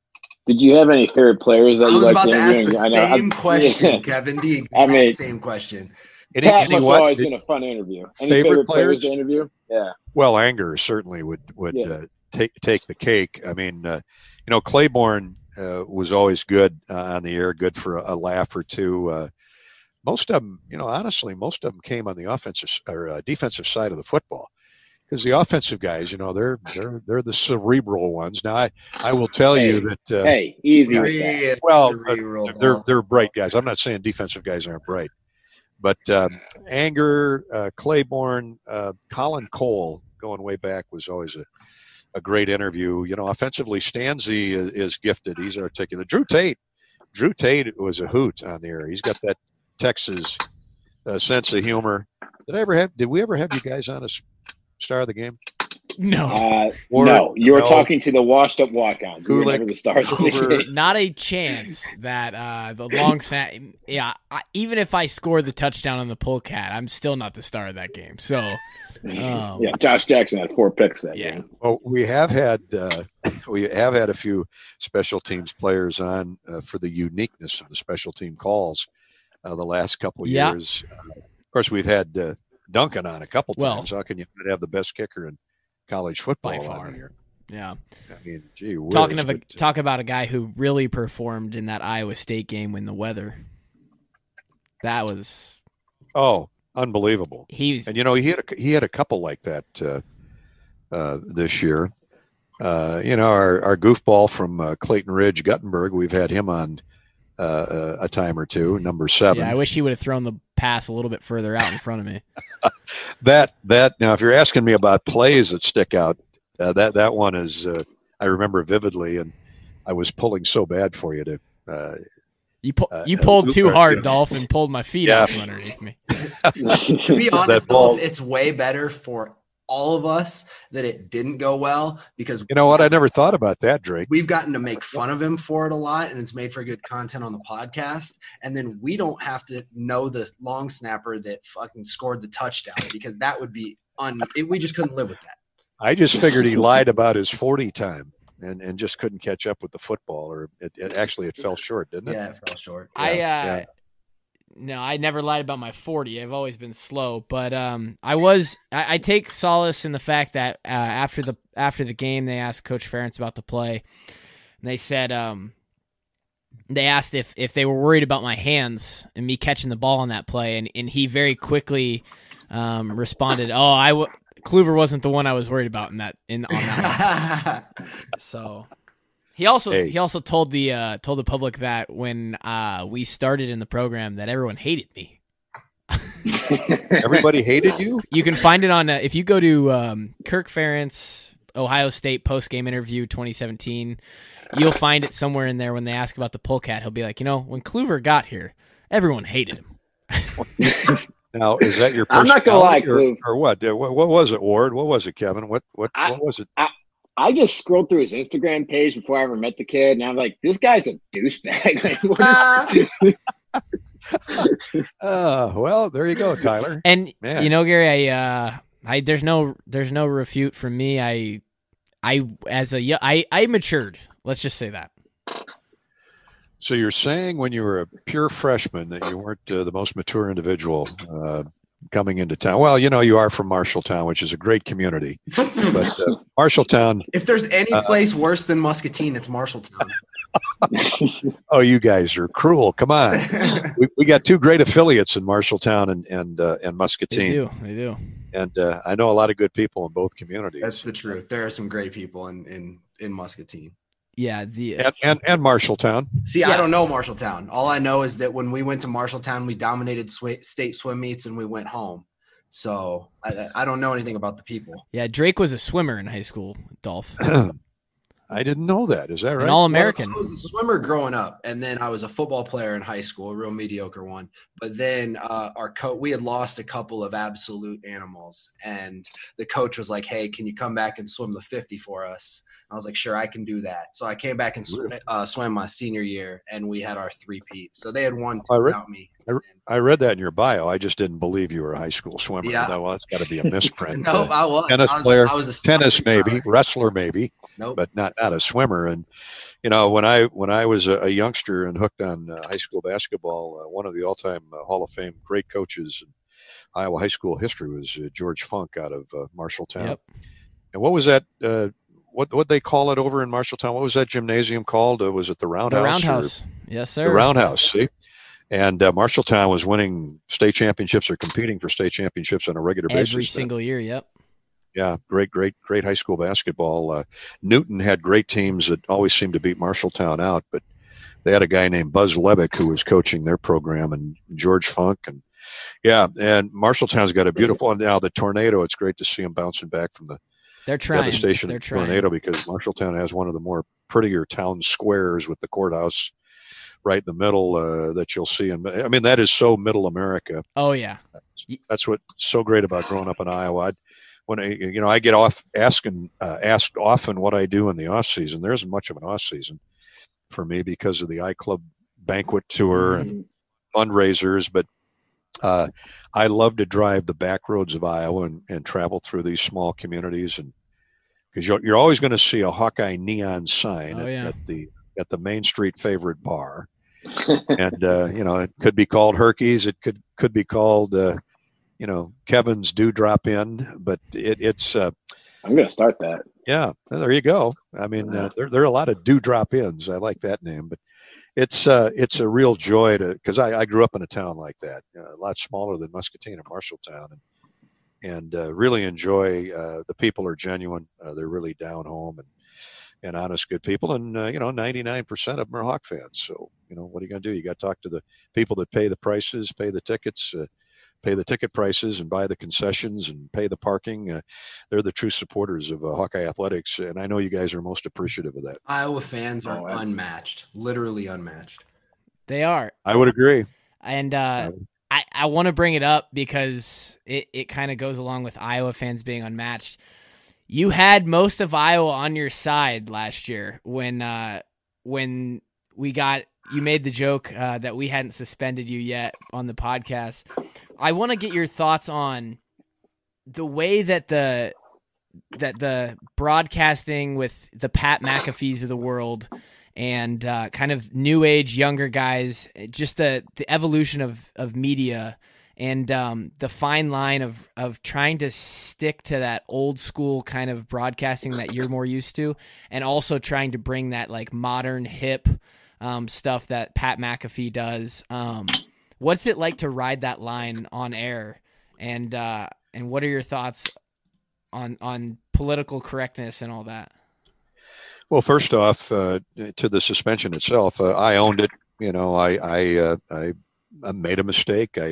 G: Did you have any favorite players that
E: I
G: you
E: was
G: like
E: about to ask
G: interviewing?
E: the
G: I know,
E: same
G: I'm,
E: question,
G: yeah.
E: Kevin. The exact
G: I mean,
E: same question.
F: Any,
G: Pat
F: any
G: must
F: what?
G: always
F: Did,
G: been a fun interview. Any
F: favorite
G: favorite
F: players?
G: players to interview? Yeah.
F: well, Anger certainly would would
G: Yeah.
F: uh, take take the cake. I mean, uh, you know, Claiborne uh, was always good uh, on the air, good for a, a laugh or two. Uh, most of them, you know, honestly, most of them came on the offensive or uh, defensive side of the football. Because the offensive guys, you know, they're they're they're the cerebral ones. Now, I, I will tell
G: Hey,
F: you that. Uh,
G: hey, easy
F: yeah,
G: with that.
E: Real
F: well,
E: cerebral,
F: uh, they're
E: Paul.
F: they're bright guys. I'm not saying defensive guys aren't bright, but um, Anger, uh, Claiborne, uh, Colin Cole, going way back, was always a, a great interview. You know, offensively, Stanzi is, is gifted. He's articulate. Drew Tate, Drew Tate was a hoot on the air. He's got that Texas uh, sense of humor. Did I ever have? Did we ever have you guys on us? Star of the game?
D: no,
G: Uh,
F: Or-
G: no, you were
F: no.
G: talking to the washed-up walk-ons. We were
F: Kulik,
G: never the stars of the
F: Hoover.
G: game.
D: not a chance that uh, the long snap. Yeah, I, even if I score the touchdown on the polecat, I'm still not the star of that game. So, um,
G: Yeah, Josh Jackson had four picks that
D: yeah.
G: game.
F: Well, we have had uh, we have had a few special teams players on uh, for the uniqueness of the special team calls uh, the last couple of
D: Yeah.
F: years. Uh, of course, we've had uh, Duncan on a couple
D: Well-
F: times. How can you not have the best kicker in college football
D: By far.
F: on here?
D: yeah.
F: I mean, gee whiz,
D: Talking of a,
F: but, uh,
D: talk about a guy who really performed in that Iowa State game when the weather. That was
F: oh, unbelievable!
D: he's
F: And you know, he had a, he had a couple like that uh, uh, this year. Uh, you know, our, our goofball from uh, Clayton Ridge, Guttenberg. We've had him on uh, a time or two. Number seven.
D: yeah. I wish he would have thrown the pass a little bit further out in front of me.
F: That that now, if you're asking me about plays that stick out, uh, that that one is uh, I remember vividly, and I was pulling so bad for you to. Uh,
D: You, pu-
F: uh,
D: you pulled too
F: uh,
D: hard,
F: yeah.
D: Dolph, and pulled my feet
F: Yeah.
D: out from underneath me.
E: To be honest,
F: That ball-
E: though, it's way better for all of us that it didn't go well because
F: You know what? I never thought about that, Drake.
E: we've gotten to make fun of him for it a lot, and it's made for good content on the podcast. And then we don't have to know the long snapper that fucking scored the touchdown because that would be un. It, we just couldn't live with that.
F: I just figured he lied about his forty time and, and just couldn't catch up with the football, or it, it actually it fell short, didn't it?
E: Yeah, it fell short.
D: I uh,
F: yeah.
D: no, I never lied about my forty. I've always been slow, but um, I was. I, I take solace in the fact that uh, after the after the game, they asked Coach Ferentz about the play, and they said um, they asked if if they were worried about my hands and me catching the ball on that play, and and he very quickly um, responded, "Oh, I w- Kluver wasn't the one I was worried about in that in on that one." So. He also
F: Hey.
D: he also told the uh, told the public that when uh, we started in the program that everyone hated me.
F: Everybody hated you?
D: You can find it on uh, if you go to um, Kirk Ferentz Ohio State post game interview twenty seventeen. You'll find it somewhere in there when they ask about the Polecat. He'll be like, you know, when Kluver got here, everyone hated him.
F: Now, is that your
G: I'm not gonna lie,
F: personality
G: Kluv.
F: or, or what? Uh, what? What was it, Ward? What was it, Kevin? What what,
G: I-
F: what was it?
G: I just scrolled through his Instagram page before I ever met the kid, and I'm like, this guy's a douchebag. Like, what is-
F: Uh, well, there you go, Tyler.
D: And
F: Man.
D: you know, Gary, I, uh, I there's no there's no refute from me. I I as a yo- I I matured. Let's just say that.
F: So you're saying when you were a pure freshman that you weren't uh, the most mature individual uh, coming into town? Well, you know, you are from Marshalltown, which is a great community. But uh, Marshalltown,
E: If there's any
F: Uh,
E: place worse than Muscatine, it's Marshalltown.
F: oh, you guys are cruel. Come on. we, we got two great affiliates in Marshalltown and and uh, and
D: They
F: Muscatine,
D: do, they do.
F: and uh, I know a lot of good people in both communities.
E: That's the truth. There are some great people in in in Muscatine.
D: Yeah, the
F: and, and and Marshalltown.
E: See,
D: Yeah.
E: I don't know Marshalltown. All I know is that when we went to Marshalltown, we dominated sw- state swim meets and we went home. So I, I don't know anything about the people.
D: yeah Drake was a swimmer in high school. Dolph,
F: I didn't know that. Is that right?
D: an All American.
E: I was a swimmer growing up, and then I was a football player in high school, a real mediocre one. But then uh, our coach, we had lost a couple of absolute animals, and the coach was like, "Hey, can you come back and swim the fifty for us?" I was like, "Sure, I can do that." So I came back and sw- uh, swam my senior year, and we had our three-peat. So they had won
F: I re-
E: without me.
F: I read that in your bio. I just didn't believe you were a high school swimmer.
E: Yeah.
F: No, well, it's got to be a misprint.
E: No,
F: Uh,
E: I was
F: tennis
E: I was,
F: player,
E: I was a
F: tennis maybe,
E: sorry.
F: wrestler maybe,
E: Nope.
F: but not not a swimmer. And you know, when I when I was a, a youngster and hooked on uh, high school basketball, uh, one of the all-time uh, Hall of Fame great coaches in Iowa high school history was uh, George Funk out of uh, Marshalltown.
D: Yep.
F: And what was that? Uh, what what they call it over in Marshalltown? What was that gymnasium called? Uh, was it the Roundhouse?
D: The
F: or-
D: Roundhouse. Yes, sir.
F: The Roundhouse. See. And uh, Marshalltown was winning state championships or competing for state championships on a regular basis.
D: Every
F: then.
D: single year. Yep.
F: Yeah, great, great, great high school basketball. Uh, Newton had great teams that always seemed to beat Marshalltown out, but they had a guy named Buzz Levick who was coaching their program, and George Funk, and yeah, and Marshalltown's got a beautiful. And now the tornado, it's great to see them bouncing back from the
D: They're trying.
F: devastation
D: They're
F: of the
D: trying.
F: tornado, because Marshalltown has one of the more prettier town squares with the courthouse right in the middle uh, that you'll see. And I mean, that is so middle America.
D: Oh yeah.
F: That's what's so great about growing up in Iowa. I'd, when I, you know, I get off asking, uh, asked often what I do in the off season. There isn't much of an off season for me because of the iClub banquet tour and fundraisers. But uh, I love to drive the back roads of Iowa and, and travel through these small communities, and because you're, you're always going to see a Hawkeye neon sign
D: Oh,
F: at,
D: yeah.
F: at the at the Main Street favorite bar. And uh, you know, it could be called Herky's, it could could be called uh, you know, Kevin's Do Drop In, but it, it's uh,
G: I'm gonna start that.
F: yeah, well, there you go. I mean, uh, there there are a lot of Do Drop Ins. I like that name, but it's uh, it's a real joy to, because I, I grew up in a town like that, uh, a lot smaller than Muscatine and Marshalltown, and and uh, really enjoy. Uh, the people are genuine. Uh, they're really down home and and honest, good people. And, uh, you know, ninety-nine percent of them are Hawk fans. So, you know, what are you going to do? You got to talk to the people that pay the prices, pay the tickets, uh, pay the ticket prices and buy the concessions and pay the parking. Uh, they're the true supporters of uh, Hawkeye Athletics, and I know you guys are most appreciative of that.
E: Iowa fans are
G: Oh,
E: unmatched, literally unmatched.
D: They are.
F: I would agree.
D: And uh, I, I want to bring it up because it, it kind of goes along with Iowa fans being unmatched. You had most of Iowa on your side last year when uh, when we got you made the joke uh, that we hadn't suspended you yet on the podcast. I want to get your thoughts on the way that the that the broadcasting with the Pat McAfees of the world and uh, kind of new age younger guys, just the the evolution of of media. And um, the fine line of of trying to stick to that old school kind of broadcasting that you're more used to, and also trying to bring that like modern hip um, stuff that Pat McAfee does. Um, what's it like to ride that line on air? And uh, and what are your thoughts on on political correctness and all that?
F: Well, first off, uh, to the suspension itself, uh, I owned it. You know, I I, uh, I I made a mistake. I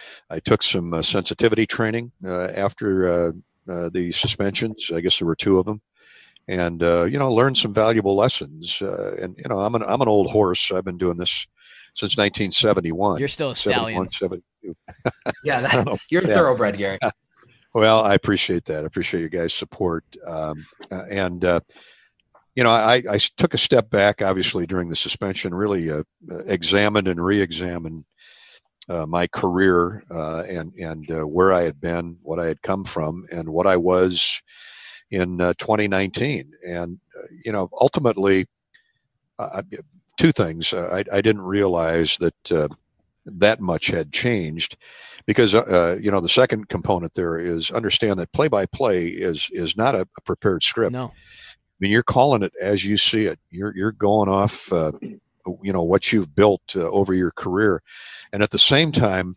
F: I took some uh, sensitivity training uh, after uh, uh, the suspensions. I guess there were two of them, and uh, you know, learned some valuable lessons. Uh, and you know, I'm an I'm an old horse. I've been doing this since nineteen seventy-one.
D: You're still a stallion.
F: seventy-two
E: Yeah, that, you're
F: Yeah.
E: thoroughbred, Gary.
F: Well, I appreciate that. I appreciate you guys' support. Um, uh, and uh, you know, I, I took a step back, obviously, during the suspension. Really uh, examined and re-examined Uh, my career uh, and and uh, where I had been, what I had come from, and what I was in uh, twenty nineteen. And uh, you know, ultimately, uh, two things. Uh, I, I didn't realize that uh, that much had changed, because uh, you know, the second component there is understand that play-by-play is is not a, a prepared script.
D: No,
F: I mean, you're calling it as you see it. You're you're going off. Uh, you know what you've built uh, over your career, and at the same time,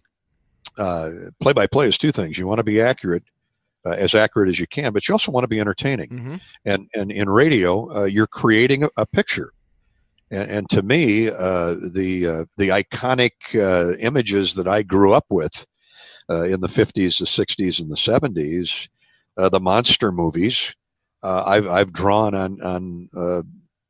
F: uh, play-by-play is two things. You want to be accurate, uh, as accurate as you can, but you also want to be entertaining.
D: mm-hmm.
F: And and in radio, uh, you're creating a, a picture. And, and to me, uh, the uh, the iconic uh, images that I grew up with uh, in the fifties, the sixties, and the seventies, uh, the monster movies, uh, I've I've drawn on on. Uh,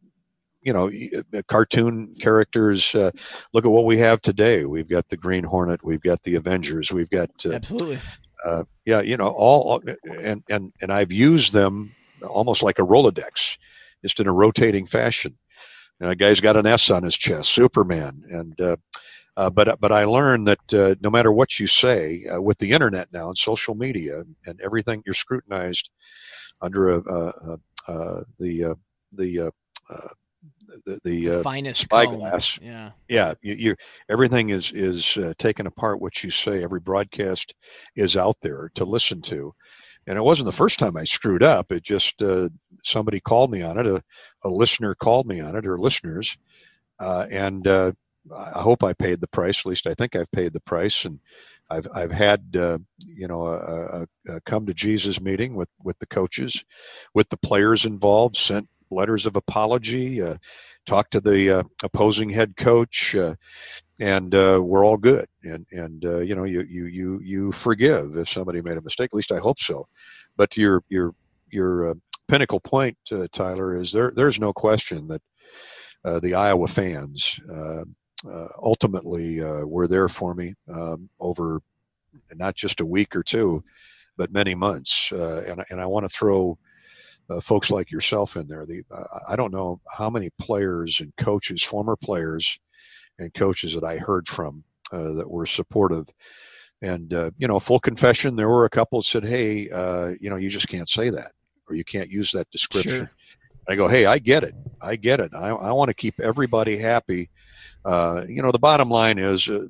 F: you know, cartoon characters. Uh, look at what we have today. We've got the Green Hornet. We've got the Avengers. We've got uh,
D: absolutely.
F: Uh, yeah, you know, all and and and I've used them almost like a Rolodex, just in a rotating fashion. You know, a guy's got an S on his chest, Superman, and uh, uh, but but I learned that uh, no matter what you say, uh, with the internet now and social media and everything, you're scrutinized under a, uh, uh, uh, the uh, the uh, uh, the, the,
D: The
F: uh,
D: finest
F: spyglass.
D: comb. Yeah.
F: Yeah, you, you everything is is uh, taken apart. What you say, every broadcast is out there to listen to, and it wasn't the first time I screwed up. It just uh, somebody called me on it. A, a listener called me on it, or listeners, uh, and uh, I hope I paid the price. At least I think I've paid the price, and I've I've had uh, you know a, a, a come to Jesus meeting with with the coaches, with the players involved, sent letters of apology, uh, talked to the uh, opposing head coach, uh, and uh, we're all good. And and uh, you know, you you you you forgive if somebody made a mistake. At least I hope so. But to your your your uh, pinnacle point, uh, Tyler, is there there's no question that uh, the Iowa fans uh, uh, ultimately uh, were there for me um, over not just a week or two, but many months. Uh, and and I want to throw Uh, folks like yourself in there. The, uh, I don't know how many players and coaches, former players and coaches that I heard from uh, that were supportive. And, uh, you know, full confession, there were a couple that said, hey, uh, you know, you just can't say that, or you can't use that description. Sure. I go, hey, I get it. I get it. I, I want to keep everybody happy. Uh, you know, the bottom line is uh,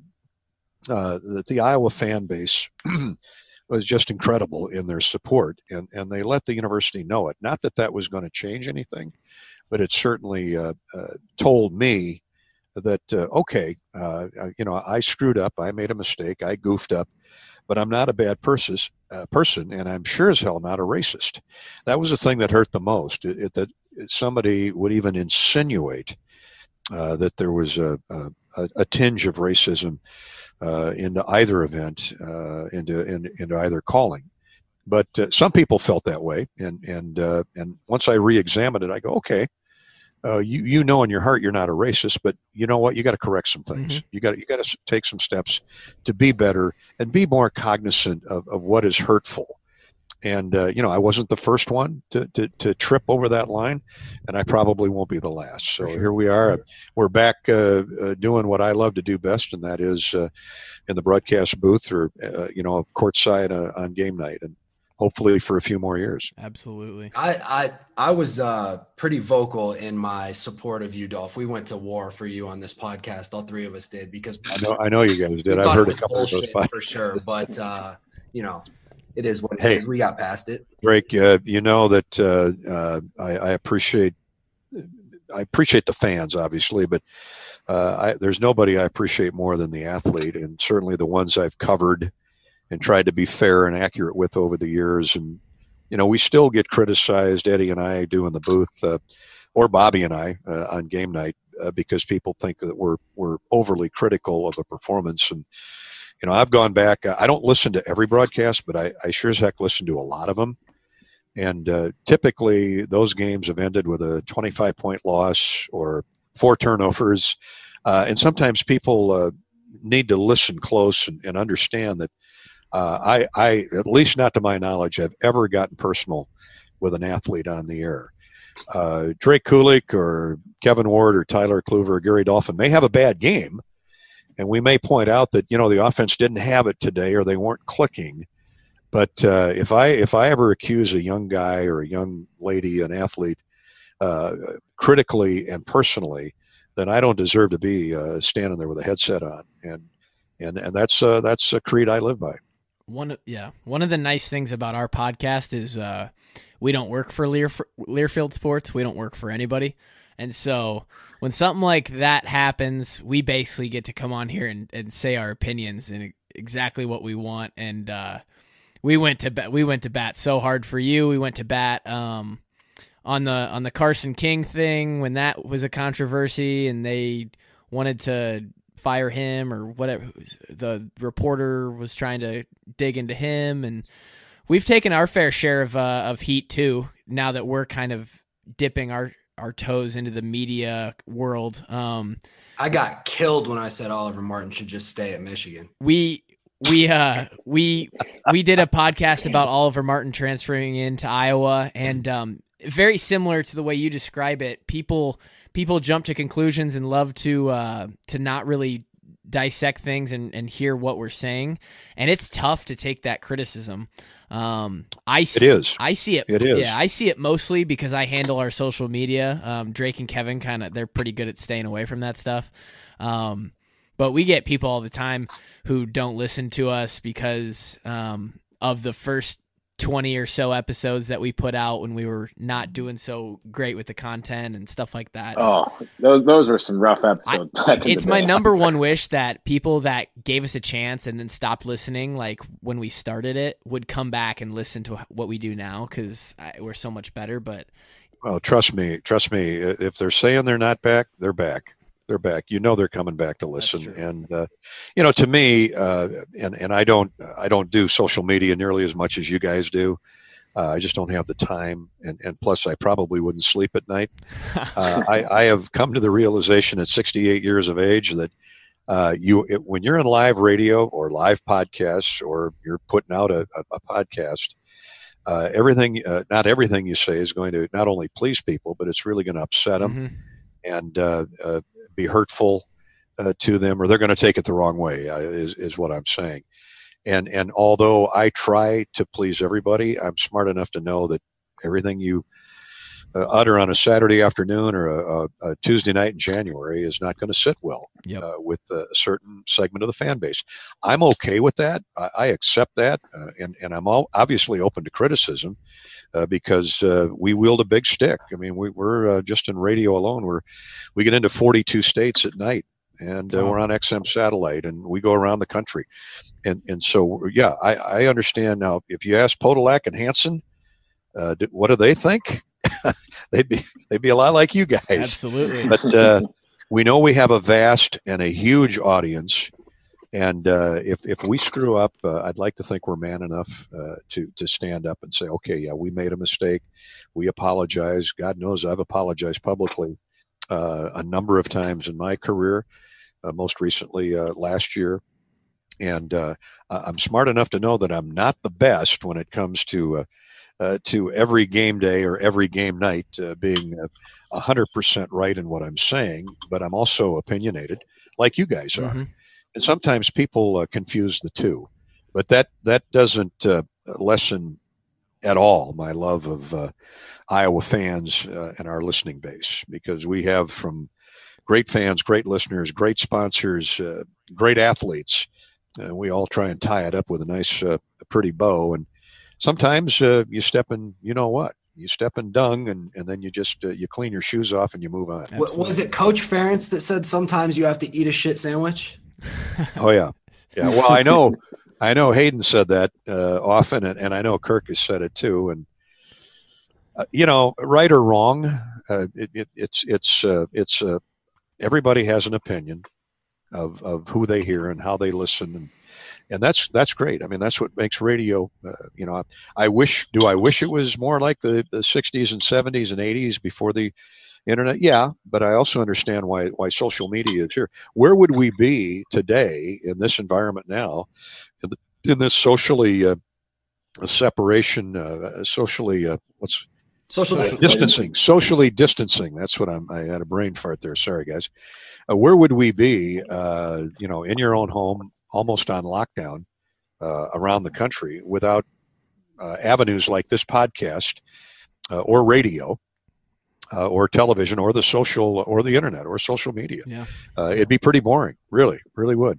F: uh, that the Iowa fan base was just incredible in their support, and, and they let the university know it. Not that that was going to change anything, but it certainly uh, uh, told me that, uh, okay, uh, you know, I screwed up, I made a mistake, I goofed up, but I'm not a bad person, uh, person, and I'm sure as hell not a racist. That was the thing that hurt the most, it, it, that somebody would even insinuate uh, that there was a, a, a, a tinge of racism uh, into either event, uh, into, in, into either calling. But uh, some people felt that way, and and uh, and once I re-examined it, I go, okay, uh, you you know in your heart you're not a racist, but you know what? You got to correct some things. Mm-hmm. You got you got to take some steps to be better and be more cognizant of, of what is hurtful. And uh, you know, I wasn't the first one to, to to trip over that line, and I probably won't be the last. So sure. Here we are. We're back uh, uh, doing what I love to do best, and that is uh, in the broadcast booth or uh, you know, courtside uh, on game night, and hopefully for a few more years.
D: Absolutely.
E: I I, I was uh, pretty vocal in my support of you, Dolph. We went to war for you on this podcast. All three of us did, because
F: I know I know you guys did. I've heard a couple of those podcasts.
E: For sure, but uh, you know, it is what it
F: hey,
E: is. We got past it.
F: Drake, uh, you know that uh, uh, I, I appreciate I appreciate the fans, obviously, but uh, I, there's nobody I appreciate more than the athlete, and certainly the ones I've covered and tried to be fair and accurate with over the years. And, you know, we still get criticized, Eddie and I do in the booth, uh, or Bobby and I uh, on game night, uh, because people think that we're, we're overly critical of a performance. And, you know, I've gone back, I don't listen to every broadcast, but I, I sure as heck listen to a lot of them. And uh, typically those games have ended with a twenty-five point loss or four turnovers. Uh, and sometimes people uh, need to listen close and, and understand that Uh, I, I, at least not to my knowledge, have ever gotten personal with an athlete on the air. Uh, Drake Kulik or Kevin Ward or Tyler Kluver or Gary Dolphin may have a bad game, and we may point out that, you know, the offense didn't have it today or they weren't clicking. But uh, if I if I ever accuse a young guy or a young lady, an athlete, uh, critically and personally, then I don't deserve to be uh, standing there with a headset on. And and and that's uh, that's a creed I live by.
D: One, yeah. One of the nice things about our podcast is uh, we don't work for Lear, Learfield Sports. We don't work for anybody. And so when something like that happens, we basically get to come on here and, and say our opinions and exactly what we want. And uh, we went to bat, we went to bat so hard for you. We went to bat um, on the on the Carson King thing when that was a controversy, and they wanted to fire him or whatever. The reporter was trying to dig into him, and we've taken our fair share of uh, of heat too. Now that we're kind of dipping our, our toes into the media world. Um,
E: I got killed when I said Oliver Martin should just stay at Michigan.
D: We we uh we we did a podcast about Oliver Martin transferring into Iowa, and um, very similar to the way you describe it. People. People jump to conclusions and love to uh, to not really dissect things and, and hear what we're saying, and it's tough to take that criticism. Um, I see,
F: it is.
D: I see it.
F: It is.
D: Yeah, I see it mostly because I handle our social media. Um, Drake and Kevin kind of they're pretty good at staying away from that stuff. Um, but we get people all the time who don't listen to us because um, of the first twenty or so episodes that we put out when we were not doing so great with the content and stuff like that.
G: Oh, those those were some rough episodes.
D: I, it's my number one wish that people that gave us a chance and then stopped listening, like when we started it, would come back and listen to what we do now, because we're so much better. But
F: well, trust me, trust me. If they're saying they're not back, they're back. They're back. You know, they're coming back to listen. And, uh, you know, to me, uh, and, and I don't, I don't do social media nearly as much as you guys do. Uh, I just don't have the time. And, and plus I probably wouldn't sleep at night. Uh, I, I have come to the realization at sixty-eight years of age that, uh, you, it, when you're in live radio or live podcasts, or you're putting out a, a, a podcast, uh, everything, uh, not everything you say is going to not only please people, but it's really going to upset them. Mm-hmm. And, uh, uh, be hurtful uh, to them, or they're going to take it the wrong way, uh, is, is what I'm saying. And, and although I try to please everybody, I'm smart enough to know that everything you uh, utter on a Saturday afternoon or a, a, a Tuesday night in January is not going to sit well yep. uh, with a certain segment of the fan base. I'm okay with that. I, I accept that. Uh, and, and I'm all obviously open to criticism. Uh, because uh, we wield a big stick. I mean, we, we're uh, just in radio alone. We're we get into forty-two states at night, and uh, wow. we're on X M satellite, and we go around the country. And and so, yeah, I, I understand now. If you ask Podolak and Hansen, uh, what do they think? they'd be they'd be a lot like you guys.
D: Absolutely.
F: But uh, we know we have a vast and a huge audience. And uh, if if we screw up, uh, I'd like to think we're man enough uh, to to stand up and say, okay, yeah, we made a mistake. We apologize. God knows I've apologized publicly uh, a number of times in my career, uh, most recently uh, last year. And uh, I'm smart enough to know that I'm not the best when it comes to uh, uh, to every game day or every game night uh, being uh, one hundred percent right in what I'm saying, but I'm also opinionated, like you guys are. Mm-hmm. And sometimes people uh, confuse the two, but that that doesn't uh, lessen at all my love of uh, Iowa fans uh, and our listening base, because we have from great fans, great listeners, great sponsors, uh, great athletes, and we all try and tie it up with a nice, uh, pretty bow. And sometimes uh, you step in, you know what? You step in dung, and, and then you just uh, you clean your shoes off and you move on.
E: Absolutely. Was it Coach Ferentz that said sometimes you have to eat a shit sandwich?
F: Oh yeah, yeah. Well, I know, I know Hayden said that uh, often, and, and I know Kirk has said it too. And uh, you know, right or wrong, uh, it, it, it's it's uh, it's uh, everybody has an opinion of of who they hear and how they listen, and and that's that's great. I mean, that's what makes radio. Uh, you know, I wish. Do I wish it was more like the the sixties and seventies and eighties before the internet? Yeah, but I also understand why why social media is here. Where would we be today in this environment now, in, the, in this socially uh, separation, uh, socially uh, what's
E: social
F: uh, distancing, socially distancing? That's what I'm. I had a brain fart there. Sorry, guys. Uh, where would we be? Uh, you know, in your own home, almost on lockdown uh, around the country, without uh, avenues like this podcast uh, or radio. Uh, or television, or the social, or the internet, or social media.
D: Yeah,
F: uh, it'd be pretty boring. Really, really would.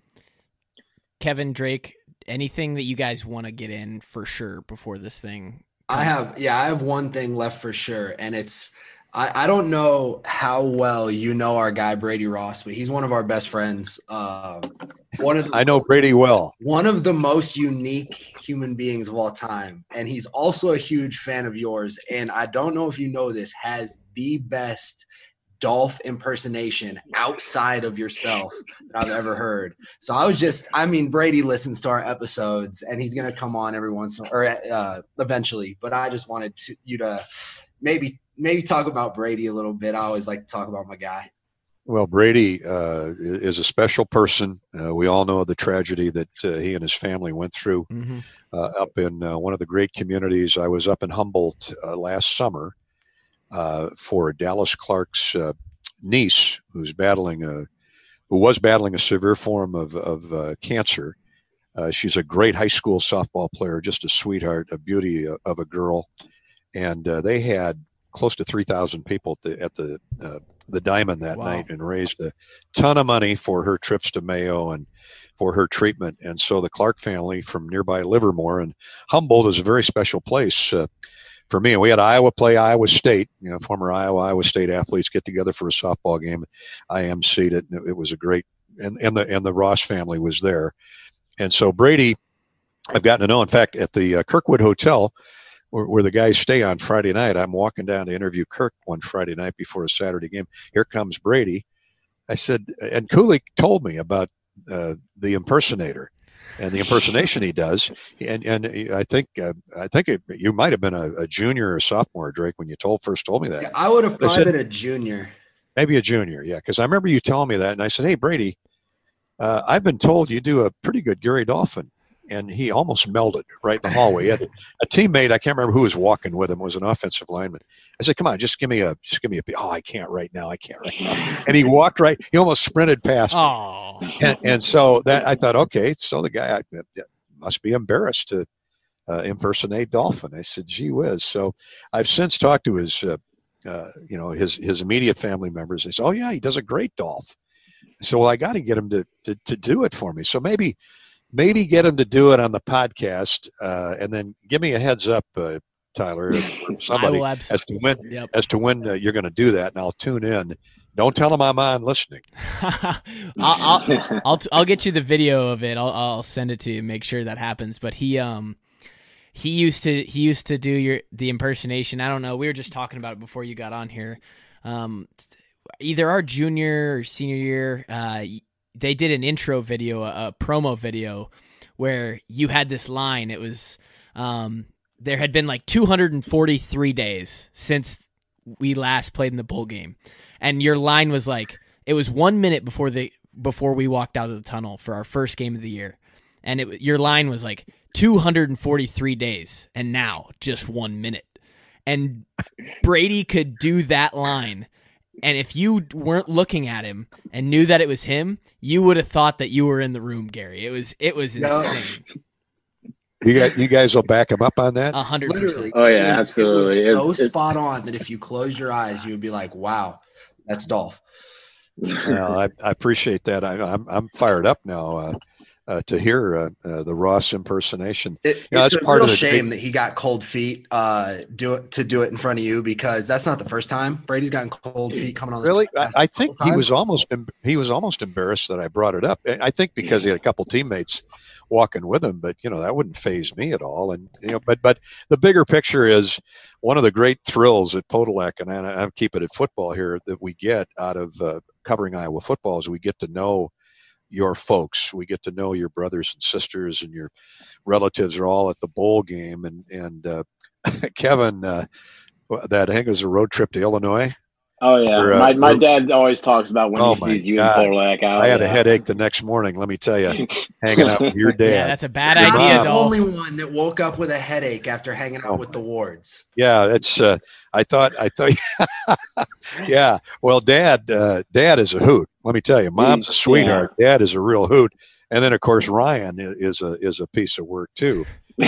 D: Kevin, Drake, anything that you guys want to get in for sure before this thing?
E: I have, yeah, I have one thing left for sure, and it's I, I don't know how well you know our guy Brady Ross, but he's one of our best friends. Uh, one of the,
F: I know Brady well.
E: One of the most unique human beings of all time, and he's also a huge fan of yours. And I don't know if you know this, has the best Dolph impersonation outside of yourself that I've ever heard. So I was just, I mean, Brady listens to our episodes, and he's gonna come on every once in, or uh, eventually. But I just wanted to, you to maybe. Maybe talk about Brady a little bit. I always like to talk about my guy.
F: Well, Brady uh, is a special person. Uh, we all know the tragedy that uh, he and his family went through mm-hmm. uh, up in uh, one of the great communities. I was up in Humboldt uh, last summer uh, for Dallas Clark's uh, niece, who's battling a, who was battling a severe form of, of uh, cancer. Uh, she's a great high school softball player, just a sweetheart, a beauty of a girl. And uh, they had close to three thousand people at the at the, uh, the Diamond that wow. night, and raised a ton of money for her trips to Mayo and for her treatment. And so the Clark family from nearby Livermore, and Humboldt is a very special place uh, for me. And we had Iowa play Iowa State. You know, former Iowa Iowa State athletes get together for a softball game. I emceed it, and it was a great. And and the and the Ross family was there, and so Brady, I've gotten to know. In fact, at the uh, Kirkwood Hotel, where the guys stay on Friday night, I'm walking down to interview Kirk one Friday night before a Saturday game. Here comes Brady. I said, and Cooley told me about uh, the impersonator and the impersonation he does. And and I think uh, I think it, you might have been a, a junior or a sophomore, Drake, when you told first told me that.
E: Yeah, I would have probably said, been a junior.
F: Maybe a junior, yeah, because I remember you telling me that, and I said, hey, Brady, uh, I've been told you do a pretty good Gary Dolphin. And he almost melted right in the hallway. He had a teammate, I can't remember who was walking with him, was an offensive lineman. I said, come on, just give me a, just give me a, oh, I can't right now. I can't right now. And he walked right, he almost sprinted past me. And, and so that, I thought, okay, so the guy I, must be embarrassed to uh, impersonate Dolphin. I said, gee whiz. So I've since talked to his, uh, uh, you know, his, his immediate family members. They said, oh yeah, he does a great Dolph. So well, I got to get him to, to, to do it for me. So maybe, Maybe get him to do it on the podcast, uh, and then give me a heads up, uh, Tyler, or somebody, as to when yep. as to when uh, you're going to do that, and I'll tune in. Don't tell him I'm on listening.
D: I'll, I'll, I'll I'll get you the video of it. I'll I'll send it to you. Make sure that happens. But he um he used to he used to do your the impersonation. I don't know. We were just talking about it before you got on here. Um, either our junior or senior year, uh, they did an intro video, a, a promo video, where you had this line. It was um, there had been like two hundred forty-three days since we last played in the bowl game, and your line was like, it was one minute before the before we walked out of the tunnel for our first game of the year, and it your line was like two hundred forty-three days, and now just one minute. And Brady could do that line, and if you weren't looking at him and knew that it was him, you would have thought that you were in the room, Gary. It was it was insane.
F: You guys, you guys will back him up on that?
D: A hundred percent.
G: Oh yeah, absolutely.
E: It was so
G: It's- it's-
E: spot on that if you close your eyes, you would be like, "Wow, that's Dolph."
F: Well, I, I appreciate that. I, I'm I'm fired up now uh, uh, to hear uh, uh, the Ross impersonation.
E: It,
F: Yeah,
E: it's
F: that's
E: a
F: part
E: real
F: of the
E: shame
F: big-
E: that he got cold feet uh, do it to do it in front of you, because that's not the first time Brady's gotten cold feet coming on. this
F: Really, I,
E: podcast
F: I
E: a
F: think
E: couple
F: he was
E: times.
F: almost em- he was almost embarrassed that I brought it up. I think because he had a couple teammates walking with him, but you know that wouldn't faze me at all. And you know, but but the bigger picture is one of the great thrills at Podolak, and I, I'm keeping it football here, that we get out of uh, covering Iowa football is we get to know your folks. We get to know your brothers and sisters, and your relatives are all at the bowl game. And and uh, Kevin, uh, that I think it was a road trip to Illinois.
G: Oh yeah,
F: Or, uh,
G: my my
F: or-
G: dad always talks about when
F: Oh,
G: he
F: my
G: sees you
F: God.
G: and Polak out.
F: I had a
G: yeah.
F: headache the next morning. Let me tell you, hanging out with your dad.
D: Yeah, that's a bad
F: Your
E: Not
D: idea,
E: the
F: mom.
D: Dolph.
E: only one that woke up with a headache after hanging out
F: Oh,
E: with the Wards.
F: Yeah, it's. Uh, I thought. I thought. Yeah. Well, Dad. Uh, Dad is a hoot. Let me tell you, Mom's a
G: He's-
F: sweetheart. Dad is a real hoot. And then, of course, Ryan i- is a is a piece of work too.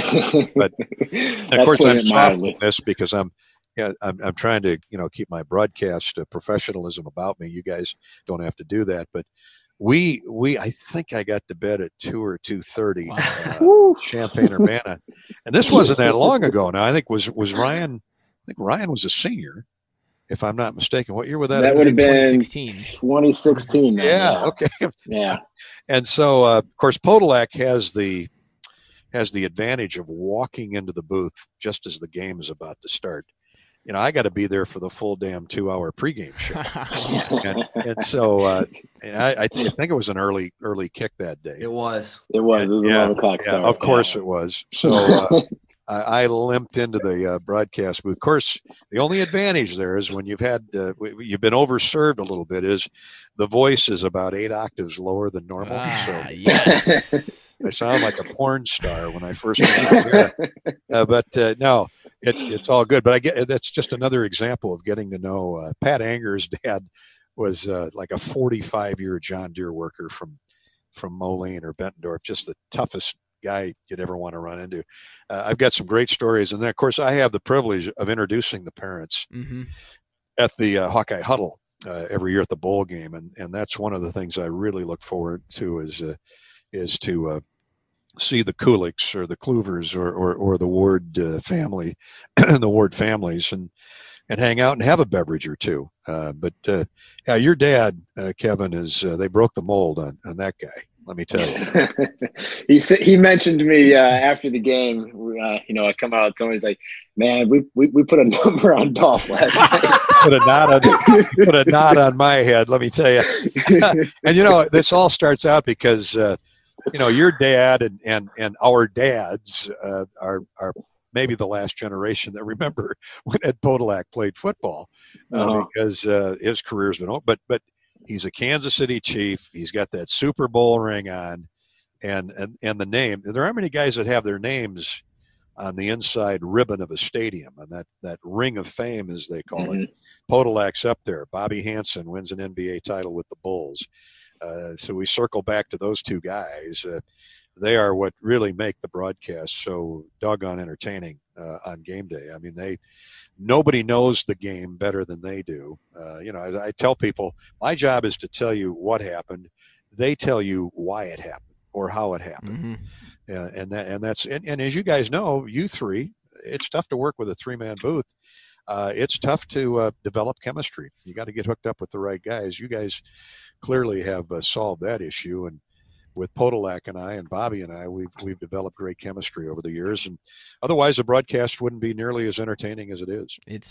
F: But and
G: That's
F: of course, I'm
G: putting it
F: soft
G: mildly.
F: with this because I'm. Yeah, I'm. I'm trying to you know keep my broadcast uh, professionalism about me. You guys don't have to do that, but. We we I think I got to bed at two or two thirty,
D: Wow.
F: uh, Champaign Urbana, and this wasn't that long ago. Now I think was was Ryan. I think Ryan was a senior, if I'm not mistaken. What year would that?
G: That
F: have
G: would have
F: been?
G: been
D: twenty sixteen.
G: twenty sixteen. then,
F: Yeah. Okay.
G: Yeah.
F: And so, uh, of course, Podolak has the has the advantage of walking into the booth just as the game is about to start. You know, I got to be there for the full damn two hour pregame show. And, and so uh, and I, I, th- I think it was an early early kick that day.
E: It was.
G: It was. It was
F: Yeah,
G: eleven o'clock
F: Yeah,
G: start.
F: of course
G: yeah.
F: it was. So uh, I, I limped into the uh, broadcast booth. Of course, the only advantage there is when you've had uh, w- you've been overserved a little bit is the voice is about eight octaves lower than normal.
D: Ah,
F: So
D: yes.
F: I sound like a porn star when I first came here. Uh, but uh, no, it, it's all good. But I get that's just another example of getting to know uh, Pat Anger's dad was uh, like a forty-five year John Deere worker from from Moline or Bettendorf, just the toughest guy you'd ever want to run into. Uh, I've got some great stories, and then of course I have the privilege of introducing the parents
D: Mm-hmm.
F: at the uh, Hawkeye Huddle uh, every year at the bowl game, and and that's one of the things I really look forward to is uh, is to uh, see the Kuliks or the Kluvers or or, or the Ward uh, family, the Ward families, and and hang out and have a beverage or two. Uh, but uh, yeah, your dad, uh, Kevin, is uh, they broke the mold on on that guy. Let me tell you.
G: he said he mentioned to me uh, after the game. Uh, you know, I come out and tell him, he's like, "Man, we, we we put a number on Dolph last night."
F: Put a knot on put a knot on my head. Let me tell you. And you know, this all starts out because uh, you know your dad and and and our dads uh, are are maybe the last generation that remember when Ed Podolak played football uh,
G: Uh-huh.
F: because uh, his career's been over. But but he's a Kansas City Chief. He's got that Super Bowl ring on, and and and the name. There aren't many guys that have their names on the inside ribbon of a stadium, and that that ring of fame, as they call it. Podolak's up there. Bobby Hansen wins an N B A title with the Bulls. Uh, so we circle back to those two guys. Uh, they are what really make the broadcast so doggone entertaining uh, on game day. I mean, they nobody knows the game better than they do. Uh, you know, I, I tell people my job is to tell you what happened. They tell you why it happened or how it happened.
D: Mm-hmm.
F: Yeah, and that and that's and, and as you guys know, you three, it's tough to work with a three man booth. Uh, it's tough to uh, develop chemistry. You got to get hooked up with the right guys. You guys clearly have uh, solved that issue, and with Podolak and I and Bobby and I, we've we've developed great chemistry over the years. And otherwise, the broadcast wouldn't be nearly as entertaining as it is.
D: It's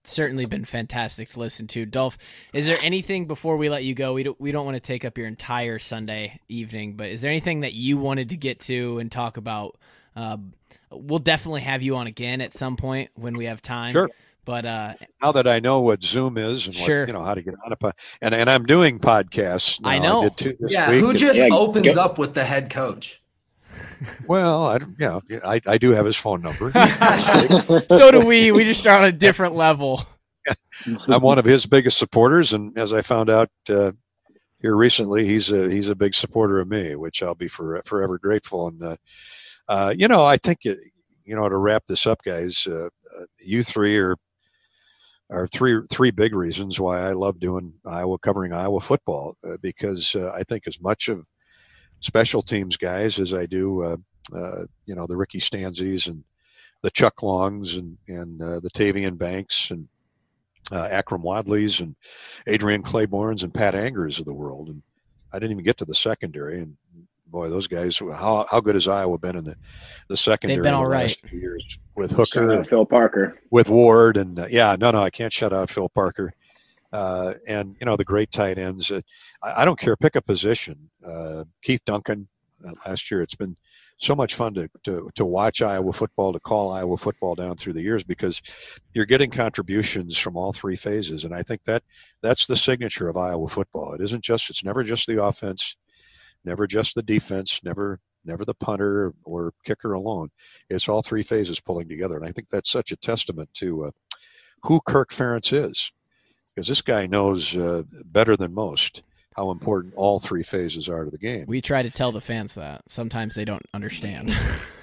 D: certainly been fantastic to listen to. Dolph, is there anything before we let you go? We don't, we don't want to take up your entire Sunday evening, but is there anything that you wanted to get to and talk about? Uh, we'll definitely have you on again at some point when we have time.
F: Sure.
D: But uh,
F: now that I know what Zoom is and
D: sure.
F: what, you know how to get on a pod, and and I'm doing podcasts now.
D: I know.
F: I did two this
E: yeah,
F: week
E: who
F: and,
E: just
G: yeah,
E: opens
G: go.
E: up with the head coach?
F: Well, I don't- yeah, I I do have his phone number.
D: so do we. We just start on a different level.
F: I'm one of his biggest supporters, and as I found out uh, here recently, he's a he's a big supporter of me, which I'll be for, forever grateful. And uh, uh, you know, I think it, you know to wrap this up, guys, uh, uh, you three are are three three big reasons why I love doing Iowa, covering Iowa football, uh, because uh, I think as much of special teams guys as I do, uh, uh, you know, the Ricky Stanzis and the Chuck Longs and and uh, the Tavian Banks and uh, Akram Wadleys and Adrian Claiborne's and Pat Angers of the world. And I didn't even get to the secondary. And boy, those guys, how how good has Iowa been in the, the secondary?
D: They've been all
F: the
D: right.
F: last few years with
G: Shout
F: Hooker,
G: out Phil Parker,
F: with Ward, and uh, yeah, no, no, I can't shut out Phil Parker. Uh, and you know the great tight ends. Uh, I, I don't care. Pick a position. Uh, Keith Duncan. Uh, last year, it's been so much fun to, to to watch Iowa football, to call Iowa football down through the years, because you're getting contributions from all three phases, and I think that that's the signature of Iowa football. It isn't just. It's never just the offense, never just the defense, never never the punter or kicker alone. It's all three phases pulling together, and I think that's such a testament to uh, who Kirk Ferentz is. Because this guy knows uh, better than most how important all three phases are to the game.
D: We try to tell the fans that. Sometimes they don't understand.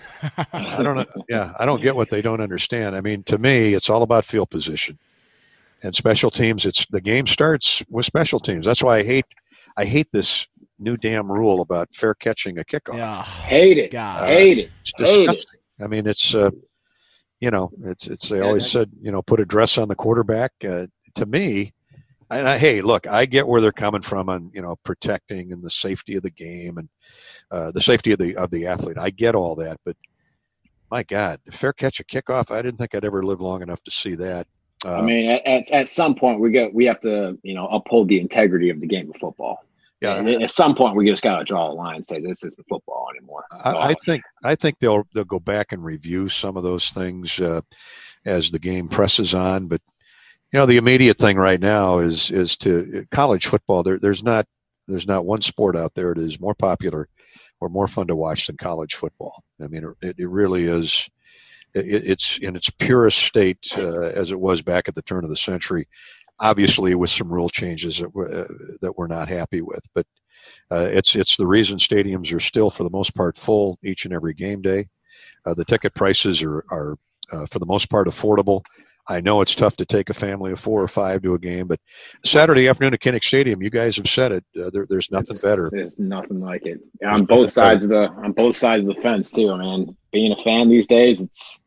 F: I don't know. Yeah, I don't get what they don't understand. I mean, to me, it's all about field position and special teams. It's the game starts with special teams. That's why I hate I hate this new damn rule about fair catching a kickoff.
D: Yeah.
G: hate it,
D: God.
G: hate it,
F: It's
G: hate it.
F: disgusting. I mean, it's uh, you know, it's it's. They
G: Yeah,
F: always
G: that's-
F: said, you know, put a dress on the quarterback. Uh, to me, and I, hey, look, I get where they're coming from on, you know, protecting and the safety of the game and uh, the safety of the of the athlete. I get all that, but my God, fair catch a kickoff. I didn't think I'd ever live long enough to see that. Uh,
G: I mean, at, at at some point we get we have to you know uphold the integrity of the game of football.
F: yeah,
G: And at some point we just got to draw a line and say this isn't football anymore.
F: I, I think I think they'll they'll go back and review some of those things uh, as the game presses on. But you know, the immediate thing right now is is to college football. There, there's not there's not one sport out there that is more popular or more fun to watch than college football. I mean, it, it really is. It, it's in its purest state uh, as it was back at the turn of the century. Obviously, with some rule changes that we're, uh, that we're not happy with, but uh, it's it's the reason stadiums are still, for the most part, full each and every game day. Uh, the ticket prices are are uh, for the most part affordable. I know it's tough to take a family of four or five to a game, but Saturday afternoon at Kinnick Stadium, you guys have said it. Uh, there, there's nothing
G: It's-
F: better.
G: There's nothing like it on both sides of the on both sides of the fence too. Man, being a fan these days, it's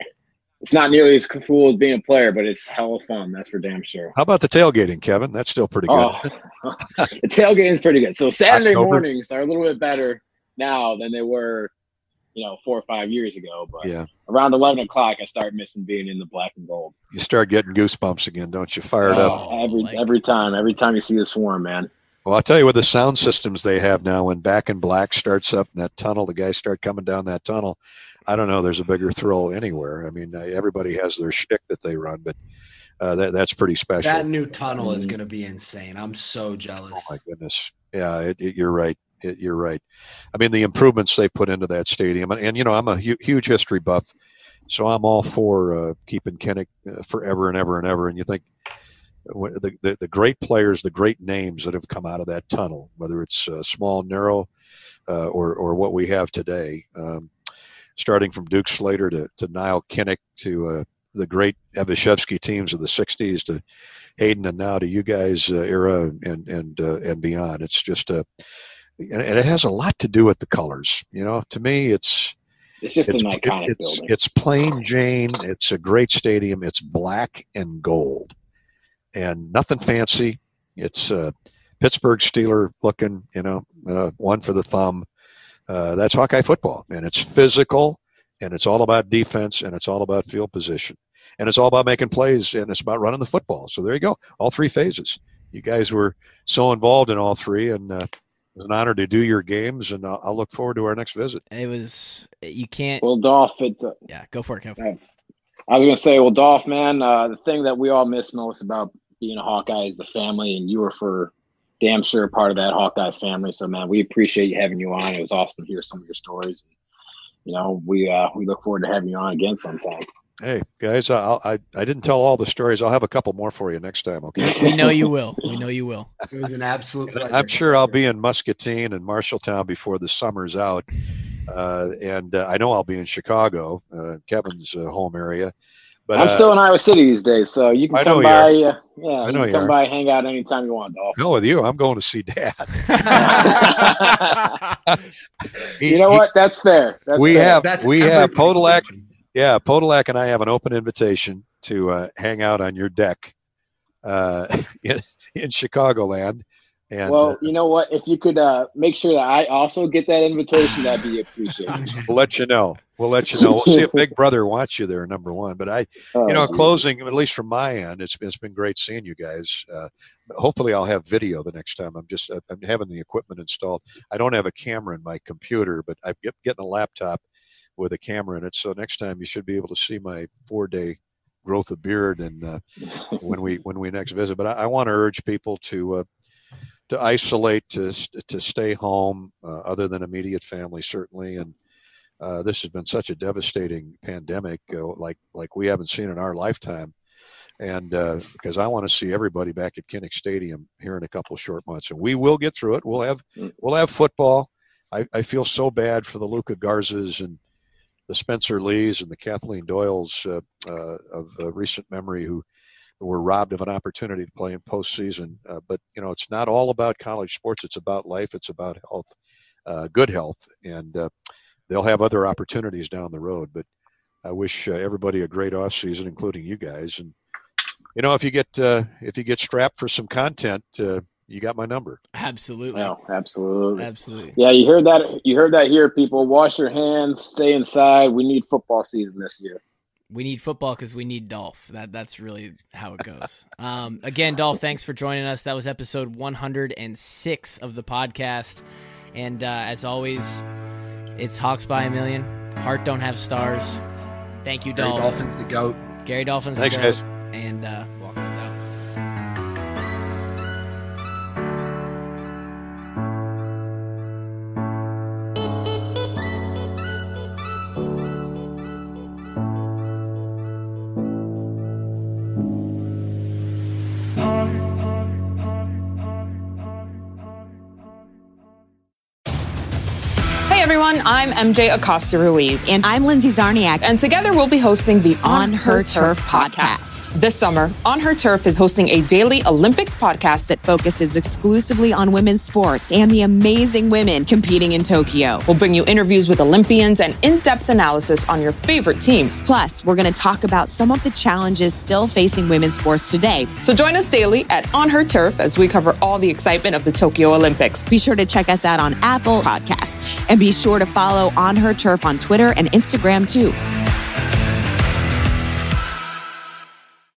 G: it's not nearly as cool as being a player, but it's hella fun. That's for damn sure.
F: How about the tailgating, Kevin? That's still pretty good.
G: Oh, the tailgate is pretty good. So Saturday
F: October.
G: mornings are a little bit better now than they were, you know, four or five years ago. But
F: Yeah,
G: around eleven o'clock, I start missing being in the black and gold.
F: you start getting goosebumps again, don't you? Fired
G: Oh,
F: up.
G: every
D: like-
G: every time, every time you see the swarm, man.
F: Well, I'll tell you, with the sound systems they have now, when Back in Black starts up in that tunnel, the guys start coming down that tunnel. I don't know. There's a bigger thrill anywhere. I mean, uh, everybody has their shtick that they run, but uh, that that's pretty special.
E: That new tunnel is going to be insane. I'm so jealous.
F: Oh my goodness! Yeah, it, it, you're right. It, you're right. I mean, the improvements they put into that stadium, and, and you know, I'm a hu- huge history buff, so I'm all for uh, keeping Kinnick uh, forever and ever and ever. And you think when- the, the the great players, the great names that have come out of that tunnel, whether it's uh, small, narrow, uh, or or what we have today, um, starting from Duke Slater to to Niall Kinnick to uh, the great Evashevsky teams of the sixties to Hayden and now to you guys uh, era and and uh, and beyond. It's just a and, and it has a lot to do with the colors. You know, to me, it's
G: It's just
F: it's
G: an iconic
F: it's,
G: building.
F: it's plain Jane. It's a great stadium. It's black and gold, and nothing fancy. It's uh, Pittsburgh Steeler looking. You know, uh, one for the thumb. Uh, that's Hawkeye football, and it's physical, and it's all about defense, and it's all about field position. and it's all about making plays, and it's about running the football. So there you go, all three phases. You guys were so involved in all three, and uh, it was an honor to do your games, and I'll, I'll look forward to our next visit.
D: It was you can't.
G: Well, Dolph, it. Uh,
D: yeah, go for it, Kev.
G: I was gonna say, well, Dolph, man, uh, the thing that we all miss most about being a Hawkeye is the family, and you were for damn sure part of that Hawkeye family. So, man, we appreciate you having you on. It was awesome to hear some of your stories. You know, we uh, we look forward to having you on again sometime.
F: Hey, guys, I'll, I I didn't tell all the stories. I'll have a couple more for you next time, okay?
D: We know you will. We know you will.
E: It was an absolute pleasure.
F: I'm sure I'll be in Muscatine and Marshalltown before the summer's out. Uh, and uh, I know I'll be in Chicago, uh, Kevin's uh, home area. But
G: I'm
F: uh,
G: still in Iowa City these days, so you can
F: I
G: come
F: know
G: by.
F: you
G: Uh, yeah,
F: I
G: you
F: know
G: can
F: you
G: come
F: are.
G: by, hang out anytime you want, Dolph.
F: no, with you, I'm going to see Dad.
G: You know what? That's fair. That's
F: we
G: fair.
F: have
E: That's
F: we have
E: everybody.
F: Podolak. Yeah, Podolak and I have an open invitation to uh, hang out on your deck uh, in, in Chicagoland. And
G: Well,
F: uh,
G: you know what? If you could uh, make sure that I also get that invitation, that'd be appreciated.
F: we'll let you know. We'll let you know. We'll see if Big Brother wants you there, number one. But I,
G: Oh,
F: you know,
G: geez.
F: closing, at least from my end, it's it's been great seeing you guys. Uh, hopefully, I'll have video the next time. I'm just I'm having the equipment installed. I don't have a camera in my computer, but I'm get, getting a laptop with a camera in it. So next time, you should be able to see my four day growth of beard and uh, when we when we next visit. But I, I want to urge people to. Uh, to isolate, to to stay home, uh, other than immediate family, certainly. And uh, this has been such a devastating pandemic, uh, like like we haven't seen in our lifetime. And uh, because I want to see everybody back at Kinnick Stadium here in a couple of short months, and we will get through it. We'll have we'll have football. I, I feel so bad for the Luca Garzas and the Spencer Lees and the Kathleen Doyles uh, uh, of uh, recent memory who were robbed of an opportunity to play in postseason. Uh, but, you know, it's not all about college sports. It's about life. It's about health, uh, good health. And uh, they'll have other opportunities down the road. But I wish uh, everybody a great off season, including you guys. And, you know, if you get uh, if you get strapped for some content, uh, you got my number.
D: Absolutely.
G: No, absolutely.
D: Absolutely.
G: Yeah, you heard that. You heard that here, people. Wash your hands. Stay inside. We need football season this year.
D: We need football because we need Dolph. That that's really how it goes. um, again, Dolph, thanks for joining us. That was episode one hundred six of the podcast. And uh, as always, it's Hawks by a million. Heart don't have stars. Thank you,
E: Gary
D: Dolph.
E: Dolphin's the GOAT.
D: Gary Dolphin's
F: Thanks,
D: the GOAT.
F: guys.
D: And uh, welcome out.
H: Hey everyone, I'm M J Acosta Ruiz.
I: And I'm Lindsay Zarniak.
H: And together we'll be hosting the
I: On Her Turf podcast.
H: This summer, On Her Turf is hosting a daily Olympics podcast
I: That focuses exclusively on women's sports and the amazing women competing in Tokyo.
H: We'll bring you interviews with Olympians and in-depth analysis on your favorite teams.
I: Plus, we're going to talk about some of the challenges still facing women's sports today.
H: So join us daily at On Her Turf as we cover all the excitement of the Tokyo Olympics.
I: Be sure to check us out on Apple Podcasts and be sure to follow On Her Turf on Twitter and Instagram too.